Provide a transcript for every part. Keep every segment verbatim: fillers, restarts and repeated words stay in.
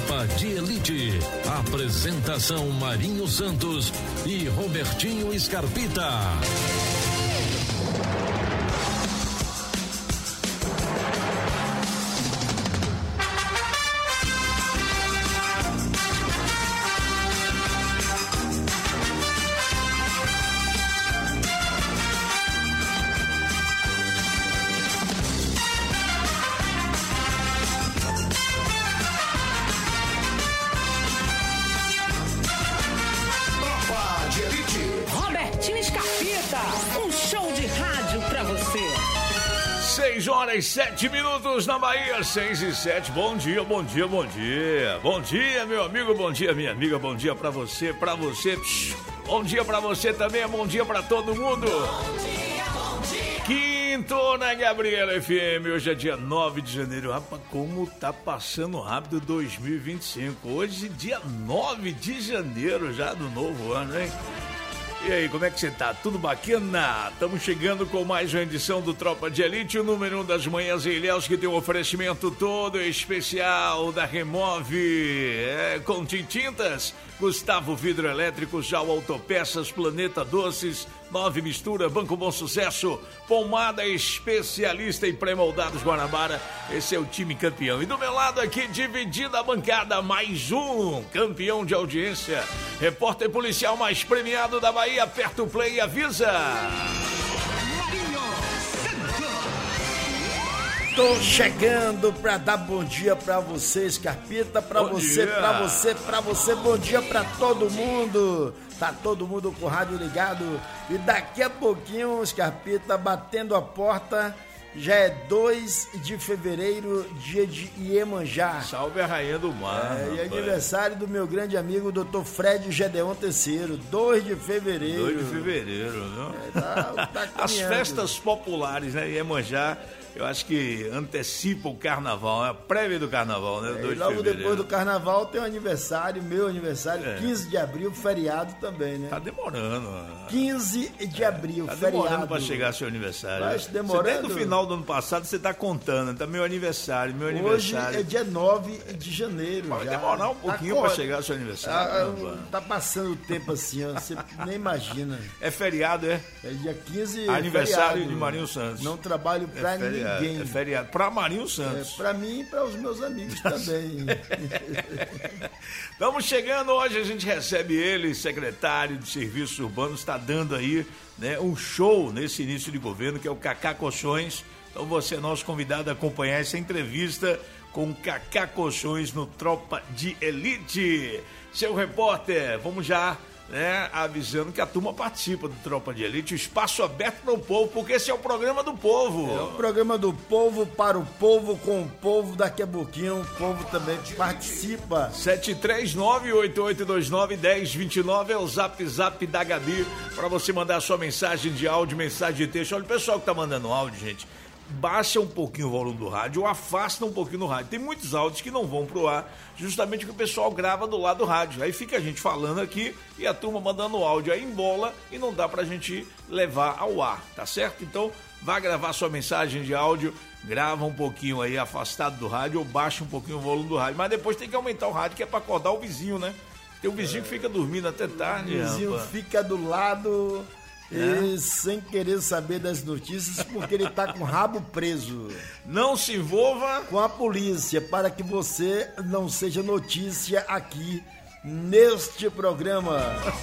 Tropa de Elite. Apresentação Marinho Santos e Robertinho Scarpita. seis horas, sete minutos na Bahia, seis e sete. Bom dia, bom dia, bom dia. Bom dia, meu amigo, bom dia, minha amiga. Bom dia pra você, pra você. Psh, bom dia pra você também, bom dia pra todo mundo. Bom dia, bom dia. Quinto na Gabriela F M. Hoje é dia nove de janeiro. Rapaz, como tá passando rápido dois mil e vinte e cinco. Hoje, dia nove de janeiro já do novo ano, hein? E aí, como é que você tá? Tudo bacana? Estamos chegando com mais uma edição do Tropa de Elite, o número um das manhãs em Ilhéus, que tem um oferecimento todo especial da Remove, é, com tintas, Gustavo Vidro Elétrico, Jau Autopeças, Planeta Doces, Nove Mistura, Banco Bom Sucesso, Pomada Especialista em Pré-Moldados Guanabara. Esse é o time campeão. E do meu lado aqui, dividida a bancada, mais um campeão de audiência, repórter policial mais premiado da Bahia. Aperta o play e avisa. Tô chegando pra dar bom dia pra você, Scarpita, pra bom você, dia. pra você, pra você, bom dia pra todo mundo. Tá todo mundo com o rádio ligado e daqui a pouquinho, Scarpita, batendo a porta, já é dois de fevereiro, dia de Iemanjá. Salve a rainha do mar. É, e aniversário do meu grande amigo, doutor Fred Gedeon Terceiro, dois de fevereiro. dois de fevereiro, não? É, tá, tá As festas populares, né? Iemanjá, eu acho que antecipa o carnaval, é a prévia do carnaval, né? É, e logo de depois do carnaval tem o aniversário, meu aniversário, é. quinze de abril, feriado também, né? Tá demorando. quinze de abril, tá feriado. Tá demorando pra chegar seu aniversário. Vai demorando. Desde o final do ano passado você tá contando, tá meu aniversário, meu Hoje aniversário. é dia nove de janeiro. Vai já. demorar um pouquinho tá pra cor... chegar seu aniversário. Ah, tá passando o tempo assim, ó, você nem imagina. É feriado, é? É dia quinze, aniversário feriado. de Marinho Santos. Não trabalho pra é feriado, ninguém. É feriado. Pra Marinho Santos. É, pra mim e para os meus amigos também. Estamos chegando hoje, a gente recebe ele, secretário de Serviços Urbanos, está dando aí, né, um show nesse início de governo, que é o Cacá Colchões. Então você é nosso convidado a acompanhar essa entrevista com o Cacá Colchões no Tropa de Elite. Seu repórter, vamos já... né, avisando que a turma participa do Tropa de Elite, o espaço aberto para o povo, porque esse é o programa do povo. É o programa do povo, para o povo, com o povo. Daqui a pouquinho o povo também participa. sete três nove, oito oito dois nove, um zero dois nove é o zap zap da Gabi, para você mandar sua mensagem de áudio, mensagem de texto. Olha, o pessoal que tá mandando áudio, gente, baixa um pouquinho o volume do rádio ou afasta um pouquinho do rádio. Tem muitos áudios que não vão pro ar, justamente que o pessoal grava do lado do rádio. Aí fica a gente falando aqui e a turma mandando áudio aí em bola e não dá pra gente levar ao ar, tá certo? Então, vá gravar sua mensagem de áudio, grava um pouquinho aí afastado do rádio ou baixa um pouquinho o volume do rádio. Mas depois tem que aumentar o rádio, que é pra acordar o vizinho, né? Tem um vizinho que fica dormindo até tarde. O vizinho rapaz. fica do lado... É. E sem querer saber das notícias, porque ele tá com o rabo preso. Não se envolva com a polícia, para que você não seja notícia aqui neste programa.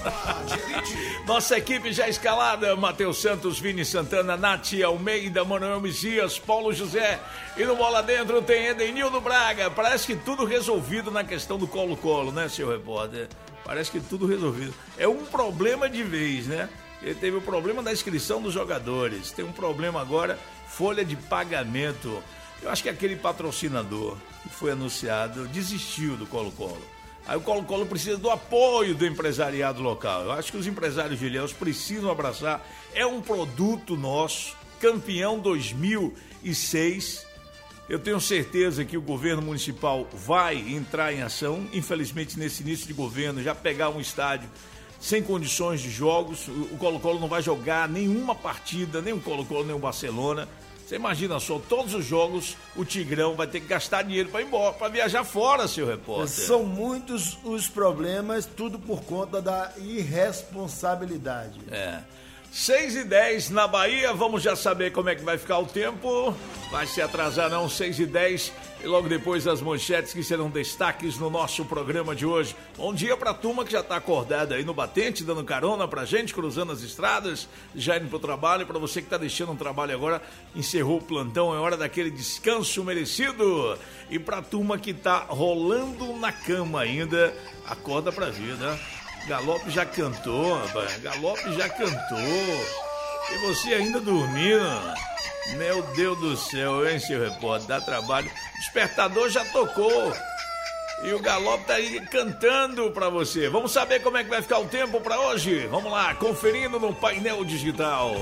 Nossa equipe já escalada: Matheus Santos, Vini Santana, Nath Almeida, Manuel Messias, Paulo José. E no Bola Dentro tem Edenildo Braga. Parece que tudo resolvido na questão do Colo-Colo, né, seu repórter? Parece que tudo resolvido. É um problema de vez, né? Ele teve o problema da inscrição dos jogadores, tem um problema agora, folha de pagamento. Eu acho que aquele patrocinador que foi anunciado desistiu do Colo-Colo. Aí o Colo-Colo precisa do apoio do empresariado local. Eu acho que os empresários de Ilhéus precisam abraçar. É um produto nosso, campeão dois mil e seis. Eu tenho certeza que o governo municipal vai entrar em ação. Infelizmente, nesse início de governo, já pegar um estádio sem condições de jogos, o Colo-Colo não vai jogar nenhuma partida, nem o Colo-Colo, nem o Barcelona, Você imagina só, todos os jogos o Tigrão vai ter que gastar dinheiro para ir embora, para viajar fora, seu repórter. São muitos os problemas, tudo por conta da irresponsabilidade. É. seis e dez na Bahia, vamos já saber como é que vai ficar o tempo. Vai se atrasar não, seis e dez e logo depois as manchetes que serão destaques no nosso programa de hoje. Bom dia pra turma que já tá acordada aí no batente, dando carona pra gente, cruzando as estradas, já indo pro trabalho. Pra você que tá deixando um trabalho agora, encerrou o plantão, é hora daquele descanso merecido. E pra turma que tá rolando na cama ainda, acorda pra vida. Galope já cantou, rapaz. Galope já cantou. E você ainda dormindo? Meu Deus do céu, hein, seu repórter? Dá trabalho. O despertador já tocou. E o Galope tá aí cantando pra você. Vamos saber como é que vai ficar o tempo pra hoje? Vamos lá, conferindo no painel digital.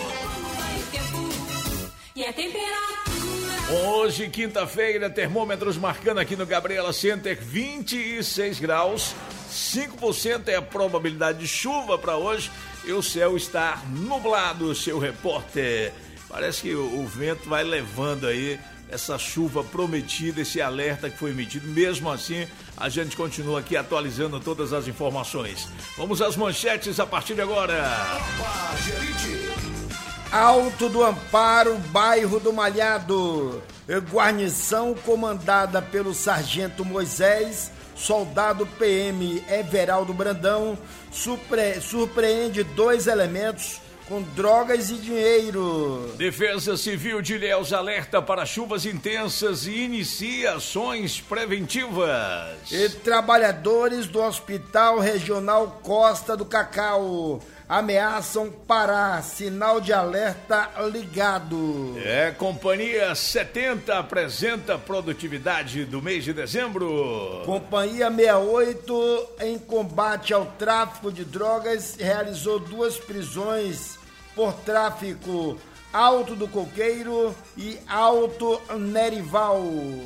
E a temperatura. Hoje, quinta-feira, termômetros marcando aqui no Gabriela Center vinte e seis graus. cinco por cento é a probabilidade de chuva para hoje e o céu está nublado, seu repórter. Parece que o, o vento vai levando aí essa chuva prometida, esse alerta que foi emitido. Mesmo assim, a gente continua aqui atualizando todas as informações. Vamos às manchetes a partir de agora. Alto do Amparo, bairro do Malhado. Guarnição comandada pelo sargento Moisés, soldado P M Everaldo Brandão, surpre- surpreende dois elementos com drogas e dinheiro. Defesa Civil de Ilhéus alerta para chuvas intensas e inicia ações preventivas. E trabalhadores do Hospital Regional Costa do Cacau ameaçam parar, sinal de alerta ligado. É, Companhia setenta apresenta produtividade do mês de dezembro. Companhia sessenta e oito, em combate ao tráfico de drogas, realizou duas prisões por tráfico: Alto do Coqueiro e Alto Nerival.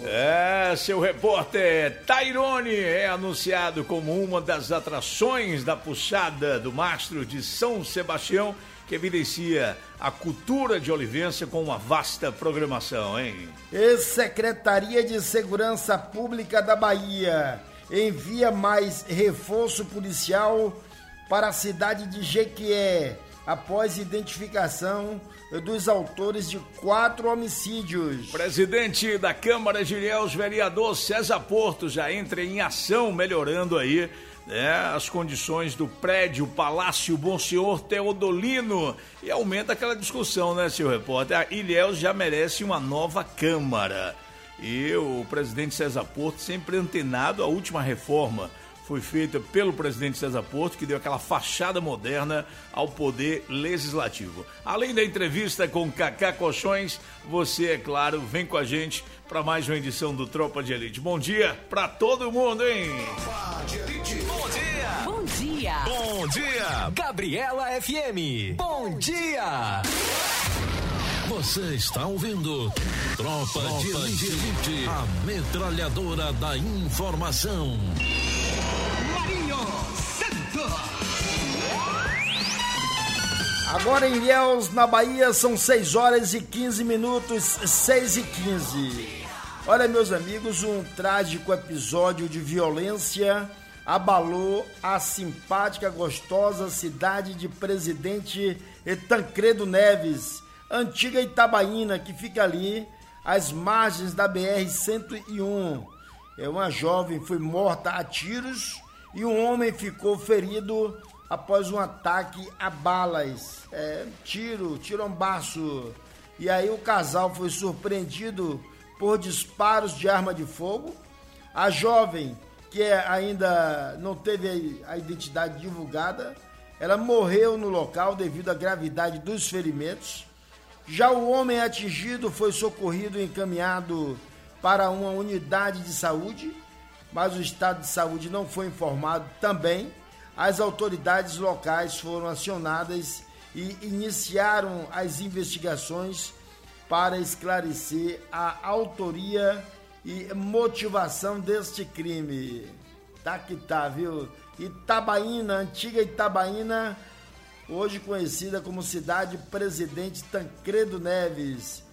É, seu repórter, Tairone é anunciado como uma das atrações da puxada do Mastro de São Sebastião, que evidencia a cultura de Olivença com uma vasta programação, hein? E Secretaria de Segurança Pública da Bahia envia mais reforço policial para a cidade de Jequié, após identificação dos autores de quatro homicídios. Presidente da Câmara de Ilhéus, vereador César Porto, já entra em ação, melhorando aí, né, as condições do prédio Palácio Bom Senhor Teodolino, e aumenta aquela discussão, né, seu repórter? A Ilhéus já merece uma nova Câmara. E o presidente César Porto, sempre antenado, a última reforma foi feita pelo presidente César Porto, que deu aquela fachada moderna ao poder legislativo. Além da entrevista com Cacá Colchões, você, é claro, vem com a gente para mais uma edição do Tropa de Elite. Bom dia para todo mundo, hein? Tropa de Elite. Bom dia. Bom dia. Bom dia. Gabriela F M. Bom dia. Você está ouvindo Tropa, Tropa de Elite, Elite, a metralhadora da informação. Agora em Ilhéus, na Bahia, são seis horas e quinze minutos, seis e quinze. Olha, meus amigos, um trágico episódio de violência abalou a simpática, gostosa cidade de Presidente Tancredo Neves, antiga Itabaiana, que fica ali às margens da B R cento e um. É, uma jovem foi morta a tiros e um homem ficou ferido após um ataque a balas, é, tiro, tirombaço. E aí o casal foi surpreendido por disparos de arma de fogo. A jovem, que ainda não teve a identidade divulgada, ela morreu no local devido à gravidade dos ferimentos. Já o homem atingido foi socorrido e encaminhado para uma unidade de saúde, mas o estado de saúde não foi informado também. As autoridades locais foram acionadas e iniciaram as investigações para esclarecer a autoria e motivação deste crime. Tá que tá, viu? Itabaiana, antiga Itabaiana, hoje conhecida como cidade Presidente Tancredo Neves.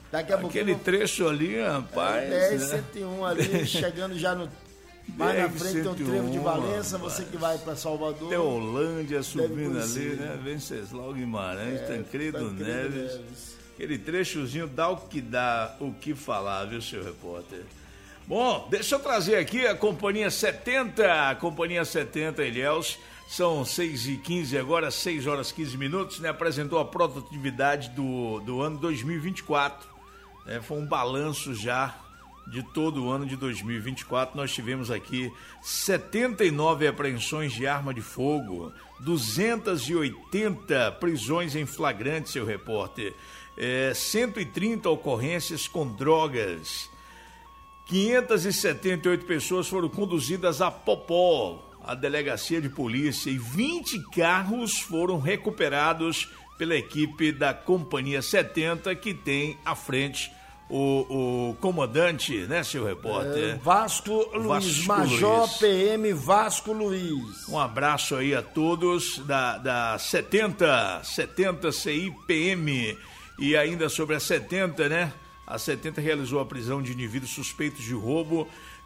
Daqui a Aquele pouquinho, trecho ali, rapaz. dez, né? cento e um ali, chegando já no... Mais na frente tem o trevo de Valença, rapaz. você que vai para Salvador. Tem Holândia subindo conhecer. ali, né? Venceslau Guimarães, É, Tancredo, Tancredo Neves. Neves. Aquele trechozinho dá o que dá, o que falar, viu, seu repórter? Bom, deixa eu trazer aqui a Companhia setenta, a Companhia setenta, Ilhéus, são seis e quinze agora, seis horas e quinze minutos, né? Apresentou a produtividade do, do ano dois mil e vinte e quatro, né? Foi um balanço já de todo o ano de dois mil e vinte e quatro. Nós tivemos aqui setenta e nove apreensões de arma de fogo, duzentas e oitenta prisões em flagrante, seu repórter, é, cento e trinta ocorrências com drogas, quinhentas e setenta e oito pessoas foram conduzidas a Popó, a delegacia de polícia, e vinte carros foram recuperados pela equipe da Companhia setenta, que tem à frente o, o comandante, né, seu repórter? É, Vasco Luiz, Vasco Major Luiz. P M Vasco Luiz. Um abraço aí a todos da, da setenta, setenta C I P M. E ainda sobre a setenta, né? A setenta realizou a prisão de indivíduos suspeitos de roubo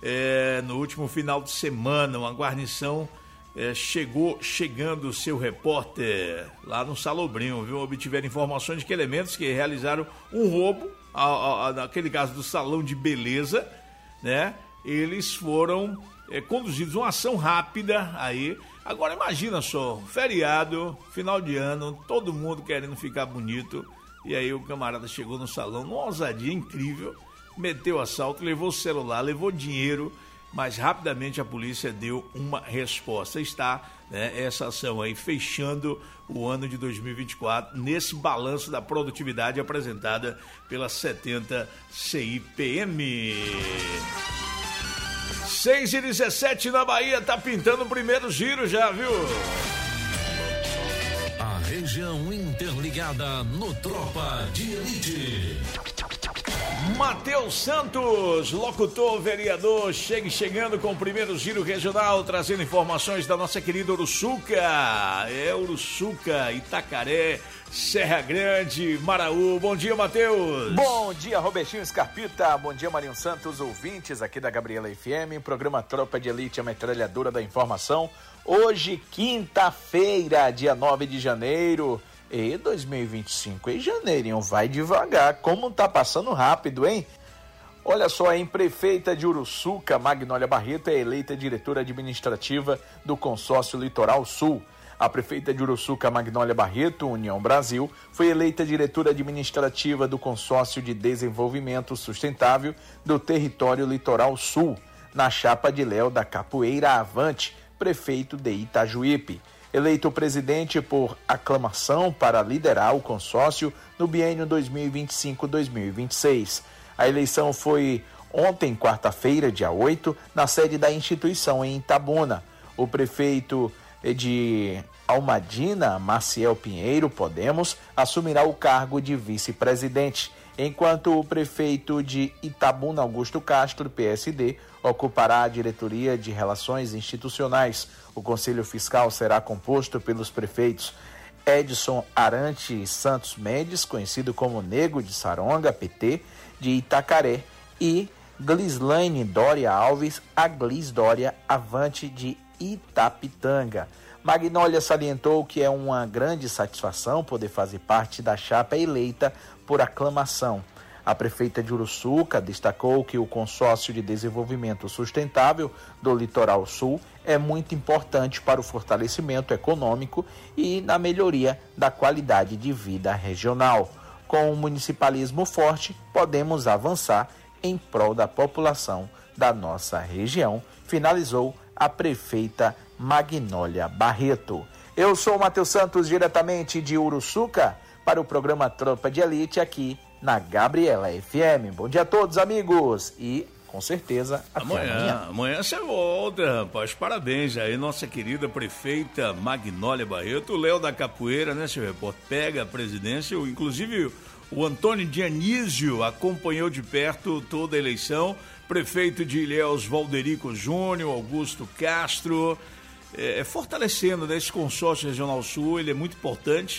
é, no último final de semana. Uma guarnição é, chegou chegando, seu repórter, lá no Salobrinho, viu? Obtiveram informações de que elementos que realizaram um roubo, a, a, a, naquele caso do salão de beleza, né? Eles foram é, conduzidos, uma ação rápida aí. Agora imagina só, feriado, final de ano, todo mundo querendo ficar bonito. E aí o camarada chegou no salão, numa ousadia incrível, meteu assalto, levou o celular, levou dinheiro, mas rapidamente a polícia deu uma resposta. Está, né, essa ação aí fechando o ano de dois mil e vinte e quatro, nesse balanço da produtividade apresentada pela setenta C I P M. seis e dezessete na Bahia, tá pintando o primeiro giro já, viu? Região interligada no Tropa de Elite. Matheus Santos, locutor, vereador, chega chegando com o primeiro giro regional, trazendo informações da nossa querida Uruçuca. É Uruçuca, Itacaré, Serra Grande, Maraú. Bom dia, Matheus. Bom dia, Robertinho Scarpita. Bom dia, Marinho Santos, ouvintes aqui da Gabriela F M, programa Tropa de Elite, a metralhadora da informação. Hoje, quinta-feira, dia nove de janeiro, e dois mil e vinte e cinco, e janeirinho vai devagar, como tá passando rápido, hein? Olha só, hein, prefeita de Uruçuca, Magnólia Barreto, é eleita diretora administrativa do Consórcio Litoral Sul. A prefeita de Uruçuca, Magnólia Barreto, União Brasil, foi eleita diretora administrativa do Consórcio de Desenvolvimento Sustentável do Território Litoral Sul, na chapa de Léo da Capoeira Avante, prefeito de Itajuípe. Eleito presidente por aclamação para liderar o consórcio no biênio dois mil e vinte e cinco a dois mil e vinte e seis. A eleição foi ontem, quarta-feira, dia oito, na sede da instituição em Itabuna. O prefeito de Almadina, Maciel Pinheiro, Podemos, assumirá o cargo de vice-presidente, enquanto o prefeito de Itabuna, Augusto Castro, P S D, ocupará a diretoria de Relações Institucionais. O Conselho Fiscal será composto pelos prefeitos Edson Arante Santos Mendes, conhecido como Nego de Saronga, P T, de Itacaré, e Glislaine Dória Alves, a Glis Dória Avante, de Itapitanga. Magnólia salientou que é uma grande satisfação poder fazer parte da chapa eleita por aclamação. A prefeita de Uruçuca destacou que o Consórcio de Desenvolvimento Sustentável do Litoral Sul é muito importante para o fortalecimento econômico e na melhoria da qualidade de vida regional. Com o municipalismo forte, podemos avançar em prol da população da nossa região, finalizou a prefeita Magnólia Barreto. Eu sou o Matheus Santos, diretamente de Uruçuca, para o programa Tropa de Elite, aqui na Gabriela F M. Bom dia a todos, amigos, e com certeza até amanhã. Amanhã, amanhã você volta, rapaz. Parabéns aí, nossa querida prefeita Magnólia Barreto. O Léo da Capoeira, né, seu repórter, pega a presidência. Inclusive o Antônio Dionísio acompanhou de perto toda a eleição. Prefeito de Ilhéus, Valderico Júnior, Augusto Castro, é, fortalecendo, né, esse consórcio regional sul. Ele é muito importante,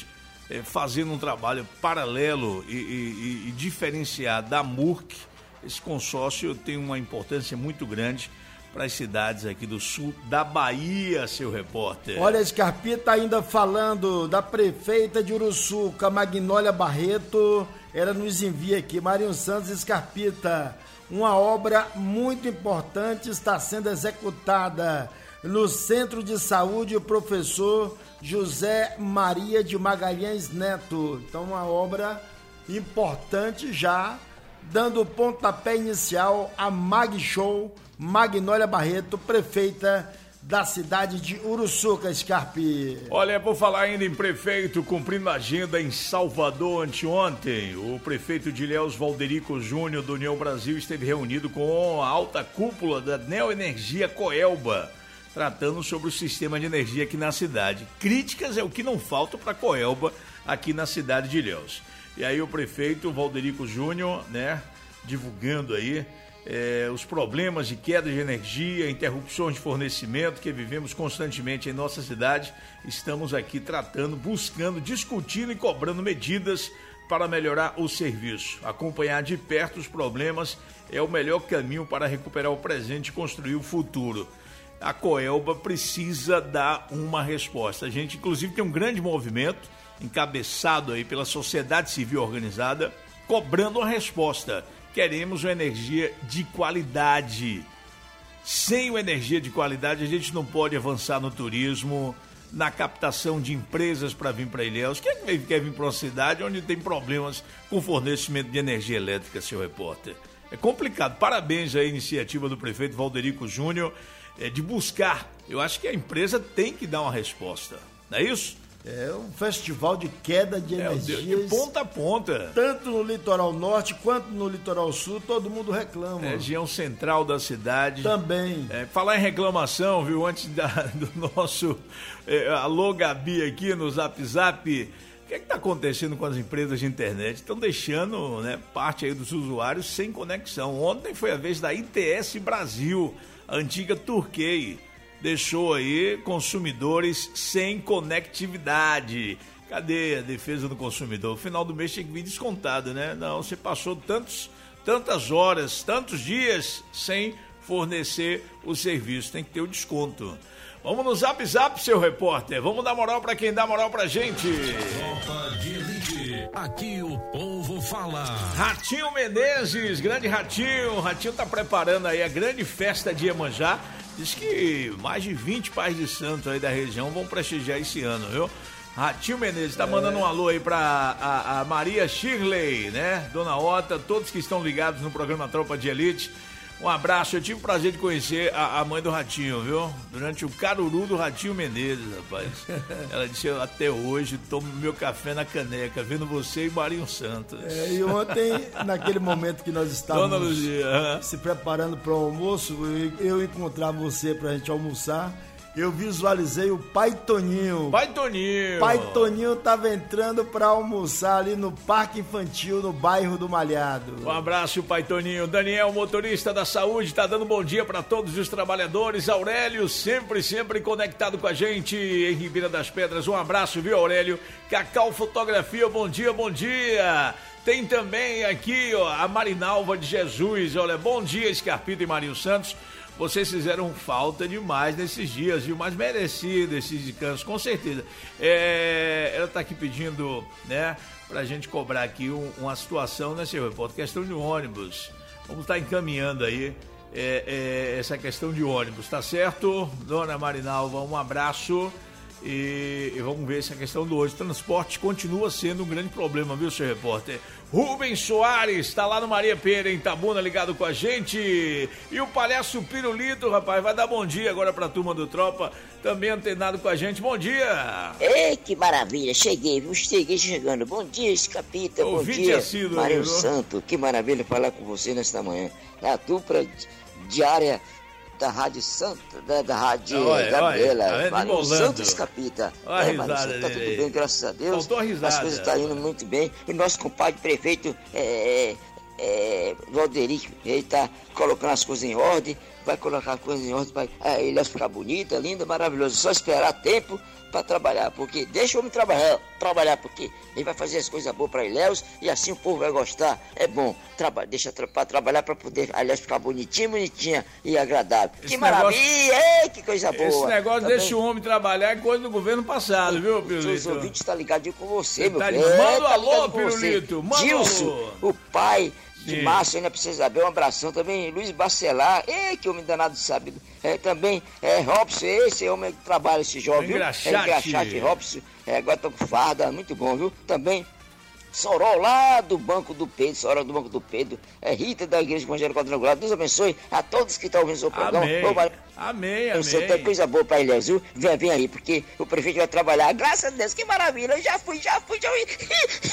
é, fazendo um trabalho paralelo e, e, e diferenciado da M U R C. Esse consórcio tem uma importância muito grande para as cidades aqui do sul da Bahia, seu repórter. Olha, Scarpita ainda falando da prefeita de Uruçuca, Magnólia Barreto, ela nos envia aqui, Marinho Santos Scarpita, uma obra muito importante está sendo executada no Centro de Saúde, o professor José Maria de Magalhães Neto. Então, uma obra importante já, dando o pontapé inicial a Mag Show, Magnólia Barreto, prefeita da cidade de Uruçuca, Scarpe. Olha, por falar ainda em prefeito, cumprindo a agenda em Salvador anteontem, o prefeito de Ilhéus, Valderico Júnior, do União Brasil, esteve reunido com a alta cúpula da Neoenergia Coelba, tratando sobre o sistema de energia aqui na cidade. Críticas é o que não falta para a Coelba aqui na cidade de Ilhéus. E aí o prefeito Valderico Júnior, né, divulgando aí É, os problemas de queda de energia, interrupções de fornecimento que vivemos constantemente em nossa cidade. Estamos aqui tratando, buscando, discutindo e cobrando medidas para melhorar o serviço. Acompanhar de perto os problemas é o melhor caminho para recuperar o presente e construir o futuro. A Coelba precisa dar uma resposta. A gente, inclusive, tem um grande movimento encabeçado aí pela sociedade civil organizada, cobrando uma resposta. Queremos uma energia de qualidade. Sem uma energia de qualidade, a gente não pode avançar no turismo, na captação de empresas para vir para Ilhéus. Quem é que quer vir para uma cidade onde tem problemas com fornecimento de energia elétrica, seu repórter? É complicado. Parabéns à iniciativa do prefeito Valderico Júnior é, de buscar. Eu acho que a empresa tem que dar uma resposta. Não é isso? É um festival de queda de é, energias. De ponta a ponta. Tanto no litoral norte quanto no litoral sul, todo mundo reclama. É, região central da cidade. Também. É, falar em reclamação, viu, antes da, do nosso é, alô Gabi aqui no Zap Zap, o que é que está acontecendo com as empresas de internet? Estão deixando, né, parte aí dos usuários sem conexão. Ontem foi a vez da I T S Brasil, a antiga Turquei. Deixou aí consumidores sem conectividade. Cadê a defesa do consumidor? O final do mês tem que vir descontado, né? Não, você passou tantos, tantas horas, tantos dias sem fornecer o serviço. Tem que ter o desconto. Vamos no Zap Zap, seu repórter. Vamos dar moral pra quem dá moral pra gente. Tropa de Elite. Aqui o povo fala. Ratinho Menezes, grande Ratinho. Ratinho tá preparando aí a grande festa de Iemanjá. Diz que mais de vinte pais de santo aí da região vão prestigiar esse ano, viu? Ratinho Menezes tá é. mandando um alô aí pra a, a Maria Shirley, né? Dona Ota, todos que estão ligados no programa Tropa de Elite. Um abraço, eu tive o prazer de conhecer a, a mãe do Ratinho, viu? Durante o caruru do Ratinho Menezes, rapaz. Ela disse, até hoje, tomo meu café na caneca, vendo você e Marinho Santos. É, e ontem, naquele momento que nós estávamos Luzia, uh-huh. se preparando para o almoço, eu, eu encontrar você pra gente almoçar, eu visualizei o Pai Toninho. Pai Toninho. Pai Toninho tava entrando para almoçar ali no Parque Infantil, no bairro do Malhado. Um abraço, Pai Toninho. Daniel, motorista da saúde, tá dando bom dia para todos os trabalhadores. Aurélio, sempre, sempre conectado com a gente em Ribeira das Pedras. Um abraço, viu, Aurélio? Cacau Fotografia, bom dia, bom dia. Tem também aqui, ó, a Marinalva de Jesus. Olha, bom dia, Scarpita e Marinho Santos. Vocês fizeram falta demais nesses dias, viu? Mas merecido esses descansos, com certeza. É, ela está aqui pedindo, né, pra gente cobrar aqui um, uma situação, né, senhor repórter? Questão de ônibus. Vamos estar tá encaminhando aí é, é, essa questão de ônibus, tá certo? Dona Marinalva, um abraço. E, e vamos ver se a questão do hoje. Transporte continua sendo um grande problema, viu, senhor repórter? Rubens Soares, tá lá no Maria Pera, em Itabuna, ligado com a gente. E o Palhaço Pirulito, rapaz, vai dar bom dia agora pra turma do Tropa, também antenado com a gente. Bom dia! Ei, que maravilha, cheguei, viu? Cheguei chegando. Bom dia, Scarpita, bom dia, Marinho Santo. Que maravilha falar com você nesta manhã. É a dupla diária da Rádio Santa, da, da Rádio olha, Gabriela, olha, Marinho Santo Escapita. Olha é, a risada Santo, tá tudo bem, graças a Deus. Faltou a risada. As coisas estão indo muito bem. E nosso compadre prefeito é, é, Valderico, ele tá colocando as coisas em ordem, vai colocar as coisas em ordem, vai, é, ele vai ficar bonita, linda, maravilhosa, só esperar tempo para trabalhar, porque deixa o homem trabalhar, trabalhar, porque ele vai fazer as coisas boas para Ilhéus e assim o povo vai gostar. É bom, traba, deixa tra para trabalhar para poder Ilhéus ficar bonitinho, bonitinha e agradável. Esse que maravilha, negócio, ei, que coisa boa. Esse negócio tá deixa bem? O homem trabalhar é coisa do governo passado, viu, Pirulito? Os ouvintes estão ligadinhos com você, meu tá filho. Manda é, um tá alô, Pirulito, manda Gilson, alô. O pai de Sim. Márcio, ainda precisa saber, um abração também, Luiz Bacelar, ei, que homem danado sabe, é, também, é, Robson, esse homem que trabalha, esse jovem, viu? Engraxate. É Engraxate, Robson, é, agora tô com farda, muito bom, viu? Também, Sorol lá do Banco do Pedro, Sorol do Banco do Pedro, é Rita da Igreja Evangélica Quadrangular, Deus abençoe a todos que estão ouvindo o seu programa. Amém, Ô, Mar... amém, amém. Você tem coisa boa pra Ilhéus, viu? Vem, vem aí, porque o prefeito vai trabalhar, graças a Deus, que maravilha, eu já fui, já fui, já fui.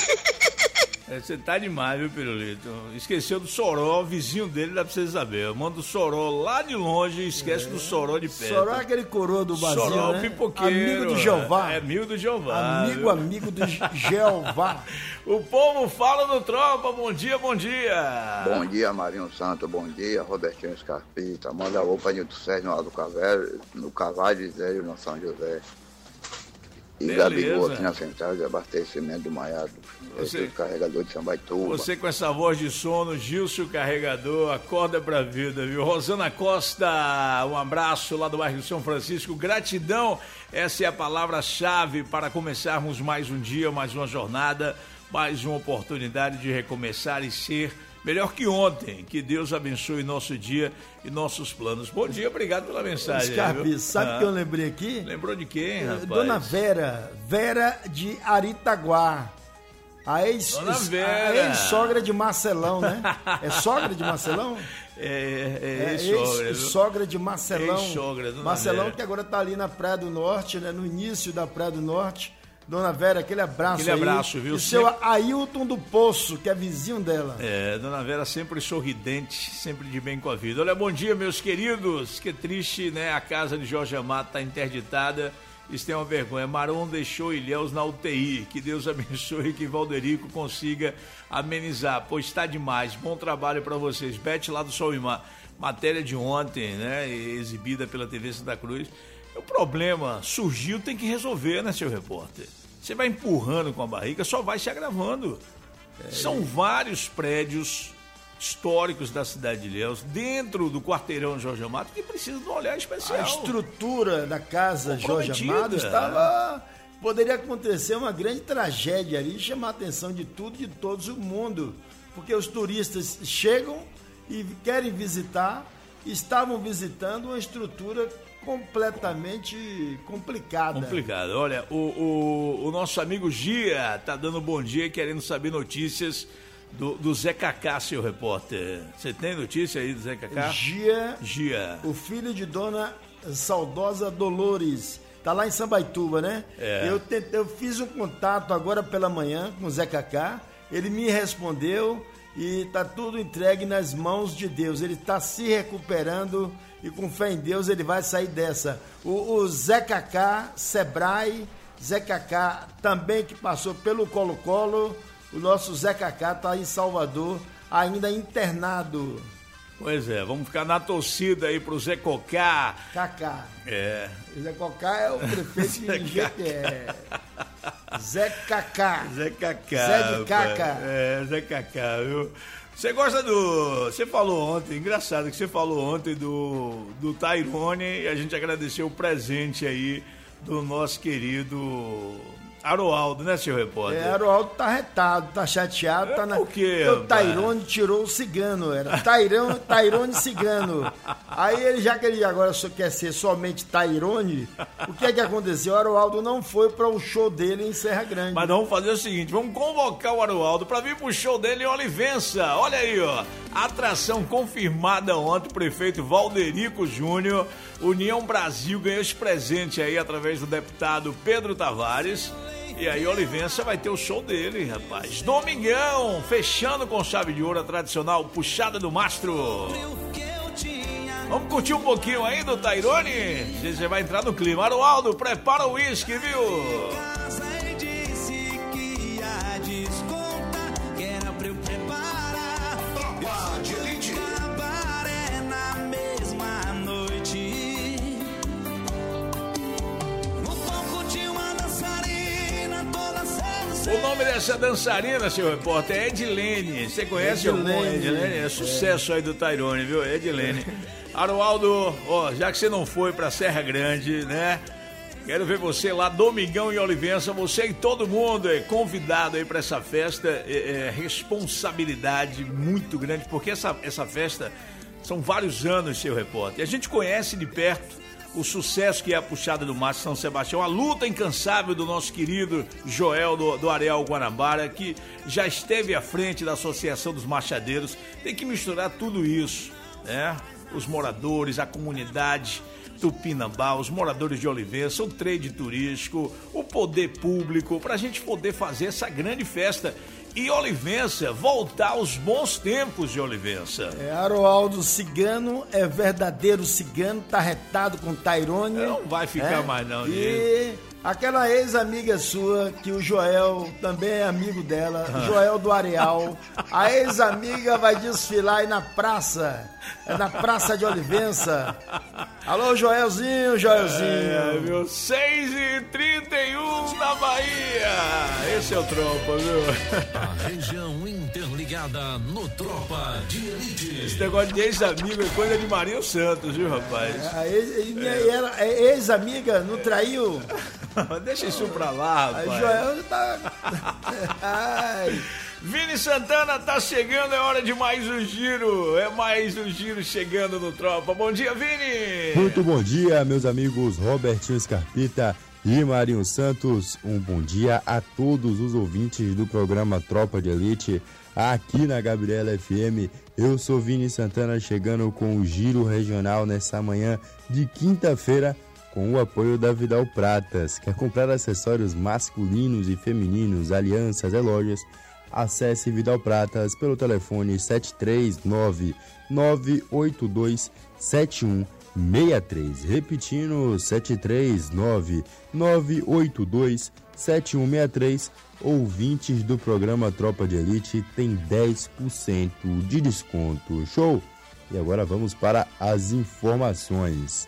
Você tá demais, viu, Pirulito? Esqueceu do Sorol, vizinho dele da Princesa Isabel. Manda o Sorol lá de longe e esquece é. do Sorol de perto. Sorol é aquele coroa do Brasil, Sorol, né? pipoqueiro. Amigo do Jeová. É, amigo do Jeová. Amigo, viu? amigo do Jeová. O povo fala no Tropa, bom dia, bom dia. Bom dia, Marinho Santo, bom dia, Robertinho Scarpita. Manda alô para Nilton Sérgio lá do Cavalo, no Cavalo de Zélio, no São José. E Gabigol aqui na central de abastecimento do Maiado. Você, carregador de Sambaituba. Você com essa voz de sono, Gilson Carregador, acorda pra vida, viu? Rosana Costa, um abraço lá do bairro de São Francisco, gratidão, essa é a palavra-chave para começarmos mais um dia, mais uma jornada, mais uma oportunidade de recomeçar e ser melhor que ontem. Que Deus abençoe nosso dia e nossos planos. Bom dia, obrigado pela mensagem. Scarpi, sabe o ah. que eu lembrei aqui? Lembrou de quem, rapaz? Dona Vera, Vera de Aritaguá. A ex, ex-sogra de Marcelão, né? É sogra de Marcelão? É, é, é ex-sogra. Ex-sogra de Marcelão. Ex-sogra, Dona Marcelão Vera. Que agora tá ali na Praia do Norte, né? No início da Praia do Norte. Dona Vera, aquele abraço aquele aí. Aquele abraço, viu? E o seu Ailton do Poço, que é vizinho dela. É, Dona Vera sempre sorridente, sempre de bem com a vida. Olha, bom dia, meus queridos. Que triste, né? A casa de Jorge Amado tá interditada. Isso tem uma vergonha. Maron deixou Ilhéus na U T I. Que Deus abençoe e que Valderico consiga amenizar. Pois está demais. Bom trabalho para vocês. Bete lá do Sol e Mar. Matéria de ontem, né? Exibida pela T V Santa Cruz. O problema surgiu, tem que resolver, né, seu repórter? Você vai empurrando com a barriga, só vai se agravando. É. São vários prédios históricos da cidade de Ilhéus, dentro do quarteirão Jorge Amado, que precisam de um olhar especial. A estrutura da casa Jorge Amado estava... Poderia acontecer uma grande tragédia ali, chamar a atenção de tudo e de todos o mundo, porque os turistas chegam e querem visitar, estavam visitando uma estrutura completamente complicada. Complicado. Olha, o, o, o nosso amigo Gia tá dando bom dia, querendo saber notícias do, do Zé Cacá, seu repórter. Você tem notícia aí do Zé Cacá? Gia, Gia, o filho de dona saudosa Dolores, tá lá em Sambaituba, né? É. Eu, tentei, eu fiz um contato agora pela manhã com o Zé Cacá, ele me respondeu e tá tudo entregue nas mãos de Deus. Ele tá se recuperando e com fé em Deus ele vai sair dessa. O, o Zé Cacá, Sebrae, Zé Cacá também que passou pelo Colo-Colo, o nosso Zé Cacá tá em Salvador, ainda internado. Pois é, vamos ficar na torcida aí pro Zé Cocá. Cacá. É. O Zé Cocá é o prefeito de Jequié. Zé Cacá. Zé Cacá. Zé de Caca. É, Zé Cacá, viu? Você gosta do... Você falou ontem, engraçado que você falou ontem do, do Tairone e a gente agradeceu o presente aí do nosso querido Aroaldo, né, seu repórter? É, Aroaldo tá retado, tá chateado, é, tá na... Por quê? O Tairone tirou o cigano, era Tairone, Tairone cigano. Aí ele, já que ele agora só quer ser somente Tairone, o que é que aconteceu? O Aroaldo não foi para o show dele em Serra Grande. Mas vamos fazer o seguinte, vamos convocar o Aroaldo para vir pro show dele em Olivença. Olha aí, ó. Atração confirmada ontem, o prefeito Valderico Júnior. União Brasil ganhou esse presente aí através do deputado Pedro Tavares. E aí Olivença vai ter o show dele, rapaz. Domingão, fechando com chave de ouro a tradicional puxada do mastro. Vamos curtir um pouquinho aí do Tairone? Você vai entrar no clima. Aroaldo, prepara o uísque, viu? Tropa de Elite. Cabaré na mesma noite. No palco de uma dançarina toda sensual. O nome dessa dançarina, seu repórter, é Edilene. Você conhece algum Edilene? É sucesso aí do Tairone, viu? Edilene. Aroaldo, ó, já que você não foi pra Serra Grande, né? Quero ver você lá, Domingão e Olivença, você e todo mundo é convidado aí para essa festa, é, é responsabilidade muito grande, porque essa, essa festa são vários anos, seu repórter. E a gente conhece de perto o sucesso que é a Puxada do Mastro São Sebastião, a luta incansável do nosso querido Joel do, do Areal Guanabara, que já esteve à frente da Associação dos Machadeiros. Tem que misturar tudo isso, né? Os moradores, a comunidade Tupinambá, os moradores de Olivença, o trade turístico, o poder público, para a gente poder fazer essa grande festa. E Olivença, voltar aos bons tempos de Olivença. É, Aroaldo Cigano é verdadeiro cigano, tá retado com Tairone. Não vai ficar é, mais não. E gente. Aquela ex-amiga sua, que o Joel também é amigo dela, ah. Joel do Areal. A ex-amiga vai desfilar aí na praça, é na Praça de Olivença. Alô, Joelzinho, Joelzinho. É, meu, seis e trinta e um na Bahia. Esse é o Tropa, viu? A região interligada no Tropa de Elite. Esse negócio de ex-amigo é coisa de Marinho Santos, viu, rapaz? É, a ex, minha é. ex-amiga não traiu? Deixa isso pra lá, rapaz. A Joel tá... Ai... Vini Santana tá chegando, é hora de mais um giro, é mais um giro chegando no Tropa. Bom dia, Vini! Muito bom dia, meus amigos Robertinho Scarpita e Marinho Santos. Um bom dia a todos os ouvintes do programa Tropa de Elite, aqui na Gabriela F M. Eu sou Vini Santana, chegando com o giro regional nessa manhã de quinta-feira, com o apoio da Vidal Pratas. Quer comprar acessórios masculinos e femininos, alianças, relógios? Acesse Vidal Pratas pelo telefone sete três nove, nove oito dois, sete um seis três. Repetindo, sete três nove, nove oito dois, sete um seis três. Ouvintes do programa Tropa de Elite tem dez por cento de desconto. Show! E agora vamos para as informações.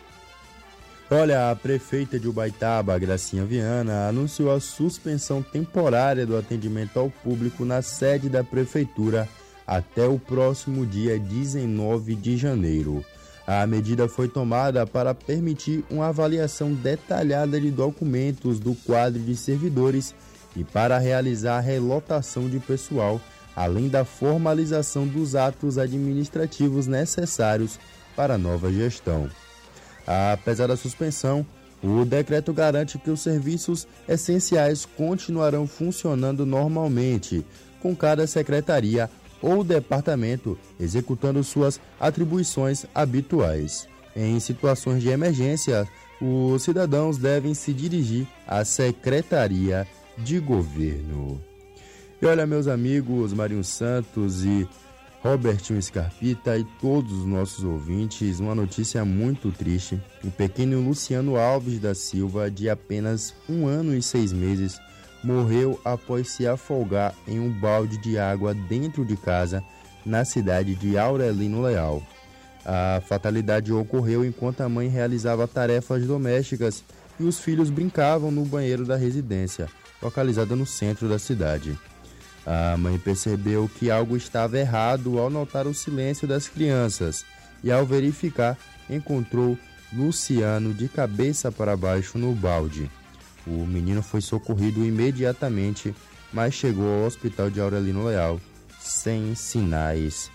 Olha, a prefeita de Ubaitaba, Gracinha Viana, anunciou a suspensão temporária do atendimento ao público na sede da prefeitura até o próximo dia dezenove de janeiro. A medida foi tomada para permitir uma avaliação detalhada de documentos do quadro de servidores e para realizar a relotação de pessoal, além da formalização dos atos administrativos necessários para a nova gestão. Apesar da suspensão, o decreto garante que os serviços essenciais continuarão funcionando normalmente, com cada secretaria ou departamento executando suas atribuições habituais. Em situações de emergência, os cidadãos devem se dirigir à Secretaria de Governo. E olha, meus amigos Marinho Santos e Robertinho Scarpita e todos os nossos ouvintes, uma notícia muito triste. O pequeno Luciano Alves da Silva, de apenas um ano e seis meses, morreu após se afogar em um balde de água dentro de casa, na cidade de Aurelino Leal. A fatalidade ocorreu enquanto a mãe realizava tarefas domésticas e os filhos brincavam no banheiro da residência, localizada no centro da cidade. A mãe percebeu que algo estava errado ao notar o silêncio das crianças e, ao verificar, encontrou Luciano de cabeça para baixo no balde. O menino foi socorrido imediatamente, mas chegou ao hospital de Aurelino Leal sem sinais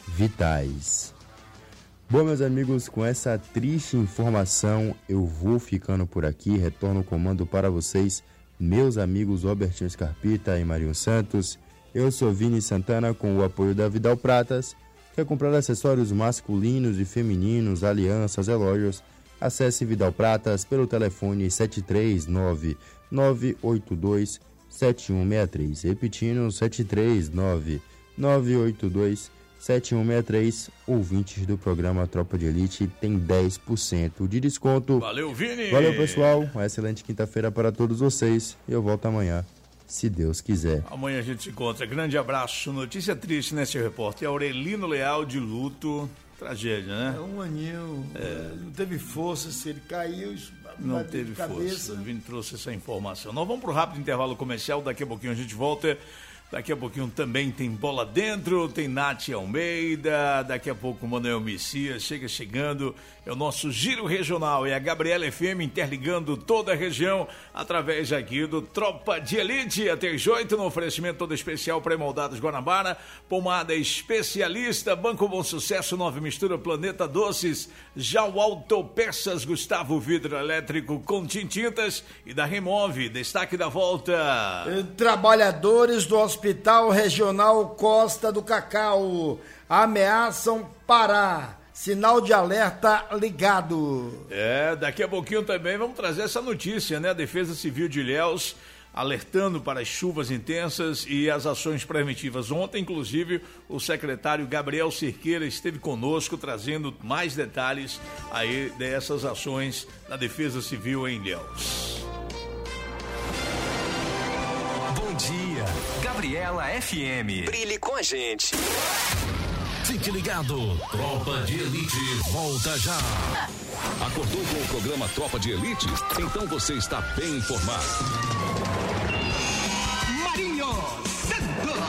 vitais. Bom, meus amigos, com essa triste informação, eu vou ficando por aqui. Retorno o comando para vocês, meus amigos Robertinho Scarpita e Marinho Santos. Eu sou Vini Santana, com o apoio da Vidal Pratas. Quer comprar acessórios masculinos e femininos, alianças, relógios? Acesse Vidal Pratas pelo telefone sete três nove, nove oito dois, sete um seis três. Repetindo, sete três nove, nove oito dois, sete um seis três. Ouvintes do programa Tropa de Elite tem dez por cento de desconto. Valeu, Vini! Valeu, pessoal. Uma excelente quinta-feira para todos vocês. Eu volto amanhã, se Deus quiser. Amanhã a gente se encontra. Grande abraço. Notícia triste, né, seu repórter? Aurelino Leal de luto. Tragédia, né? É um aninho. É. Não teve força, se ele caiu, não teve força. O Vini trouxe essa informação. Nós vamos para o rápido intervalo comercial. Daqui a pouquinho a gente volta. Daqui a pouquinho também tem Bola Dentro, tem Nath Almeida, daqui a pouco o Manuel Messias chega chegando, é o nosso Giro Regional, é a Gabriela F M interligando toda a região através aqui do Tropa de Elite, até às oito no oferecimento todo especial pré-moldados Guanabara, pomada especialista, Banco Bom Sucesso, Nova Mistura, Planeta Doces, Jau Autopeças, Gustavo Vidro Elétrico com Tintintas e da Remove, destaque da volta. Trabalhadores do Hospital Regional Costa do Cacau ameaçam parar. Sinal de alerta ligado. É, daqui a pouquinho também vamos trazer essa notícia, né? A Defesa Civil de Ilhéus alertando para as chuvas intensas e as ações preventivas. Ontem, inclusive, o secretário Gabriel Cerqueira esteve conosco trazendo mais detalhes aí dessas ações da Defesa Civil em Ilhéus. Bom dia, Gabriela F M. Brilhe com a gente. Fique ligado, Tropa de Elite volta já. Acordou com o programa Tropa de Elite? Então você está bem informado. Marinho Santos.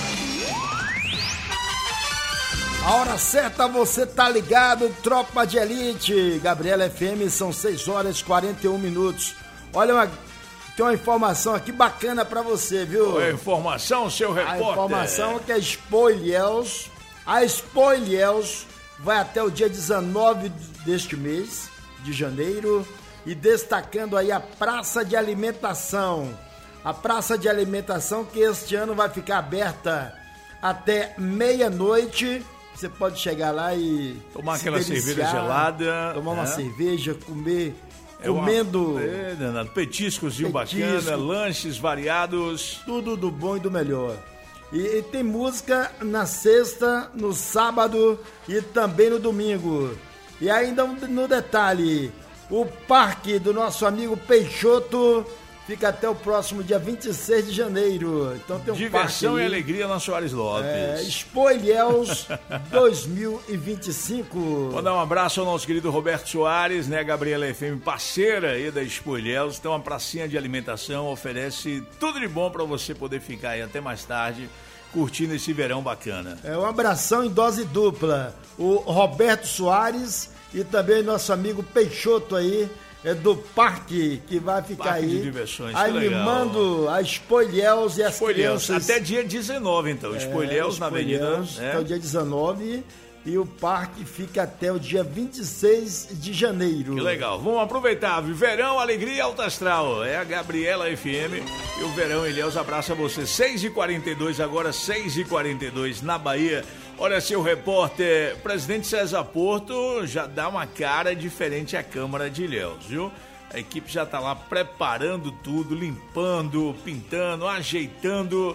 A hora certa você tá ligado, Tropa de Elite. Gabriela F M, são seis horas e quarenta e um minutos. Olha uma... Tem uma informação aqui bacana pra você, viu? A informação, seu repórter. A informação é que a Expo Ilhéus, a Expo Ilhéus vai até o dia dezenove deste mês, de janeiro, e destacando aí a Praça de Alimentação. A Praça de Alimentação que este ano vai ficar aberta até meia-noite. Você pode chegar lá e tomar aquela cerveja gelada. Tomar uma é. cerveja, comer... É comendo uma, é, Renato, petiscozinho bacana, lanches variados. Tudo do bom e do melhor. E, e tem música na sexta, no sábado e também no domingo. E ainda no detalhe, o parque do nosso amigo Peixoto fica até o próximo dia vinte e seis de janeiro. Então tem um Diversão parque e aí. alegria na Soares Lopes. É, Expo Ilhéus dois mil e vinte e cinco. Vou dar um abraço ao nosso querido Roberto Soares, né? Gabriela F M, parceira aí da Expo Ilhéus. Tem uma pracinha de alimentação, oferece tudo de bom para você poder ficar aí até mais tarde, curtindo esse verão bacana. É um abração em dose dupla. O Roberto Soares e também nosso amigo Peixoto aí, é do parque que vai ficar parque aí de diversões, animando a Expo Ilhéus e as Expo Ilhéus, crianças. até dia dezenove, então. Expo Ilhéus é, na Avenida. Até é. o dia dezenove e o parque fica até o dia vinte e seis de janeiro. Que legal. Vamos aproveitar. Verão, alegria, alto astral. É a Gabriela F M e o Verão Ilhéus abraça você. seis e quarenta e dois, agora seis e quarenta e dois na Bahia. Olha, seu repórter, presidente César Porto já dá uma cara diferente à Câmara de Ilhéus, viu? A equipe já está lá preparando tudo, limpando, pintando, ajeitando.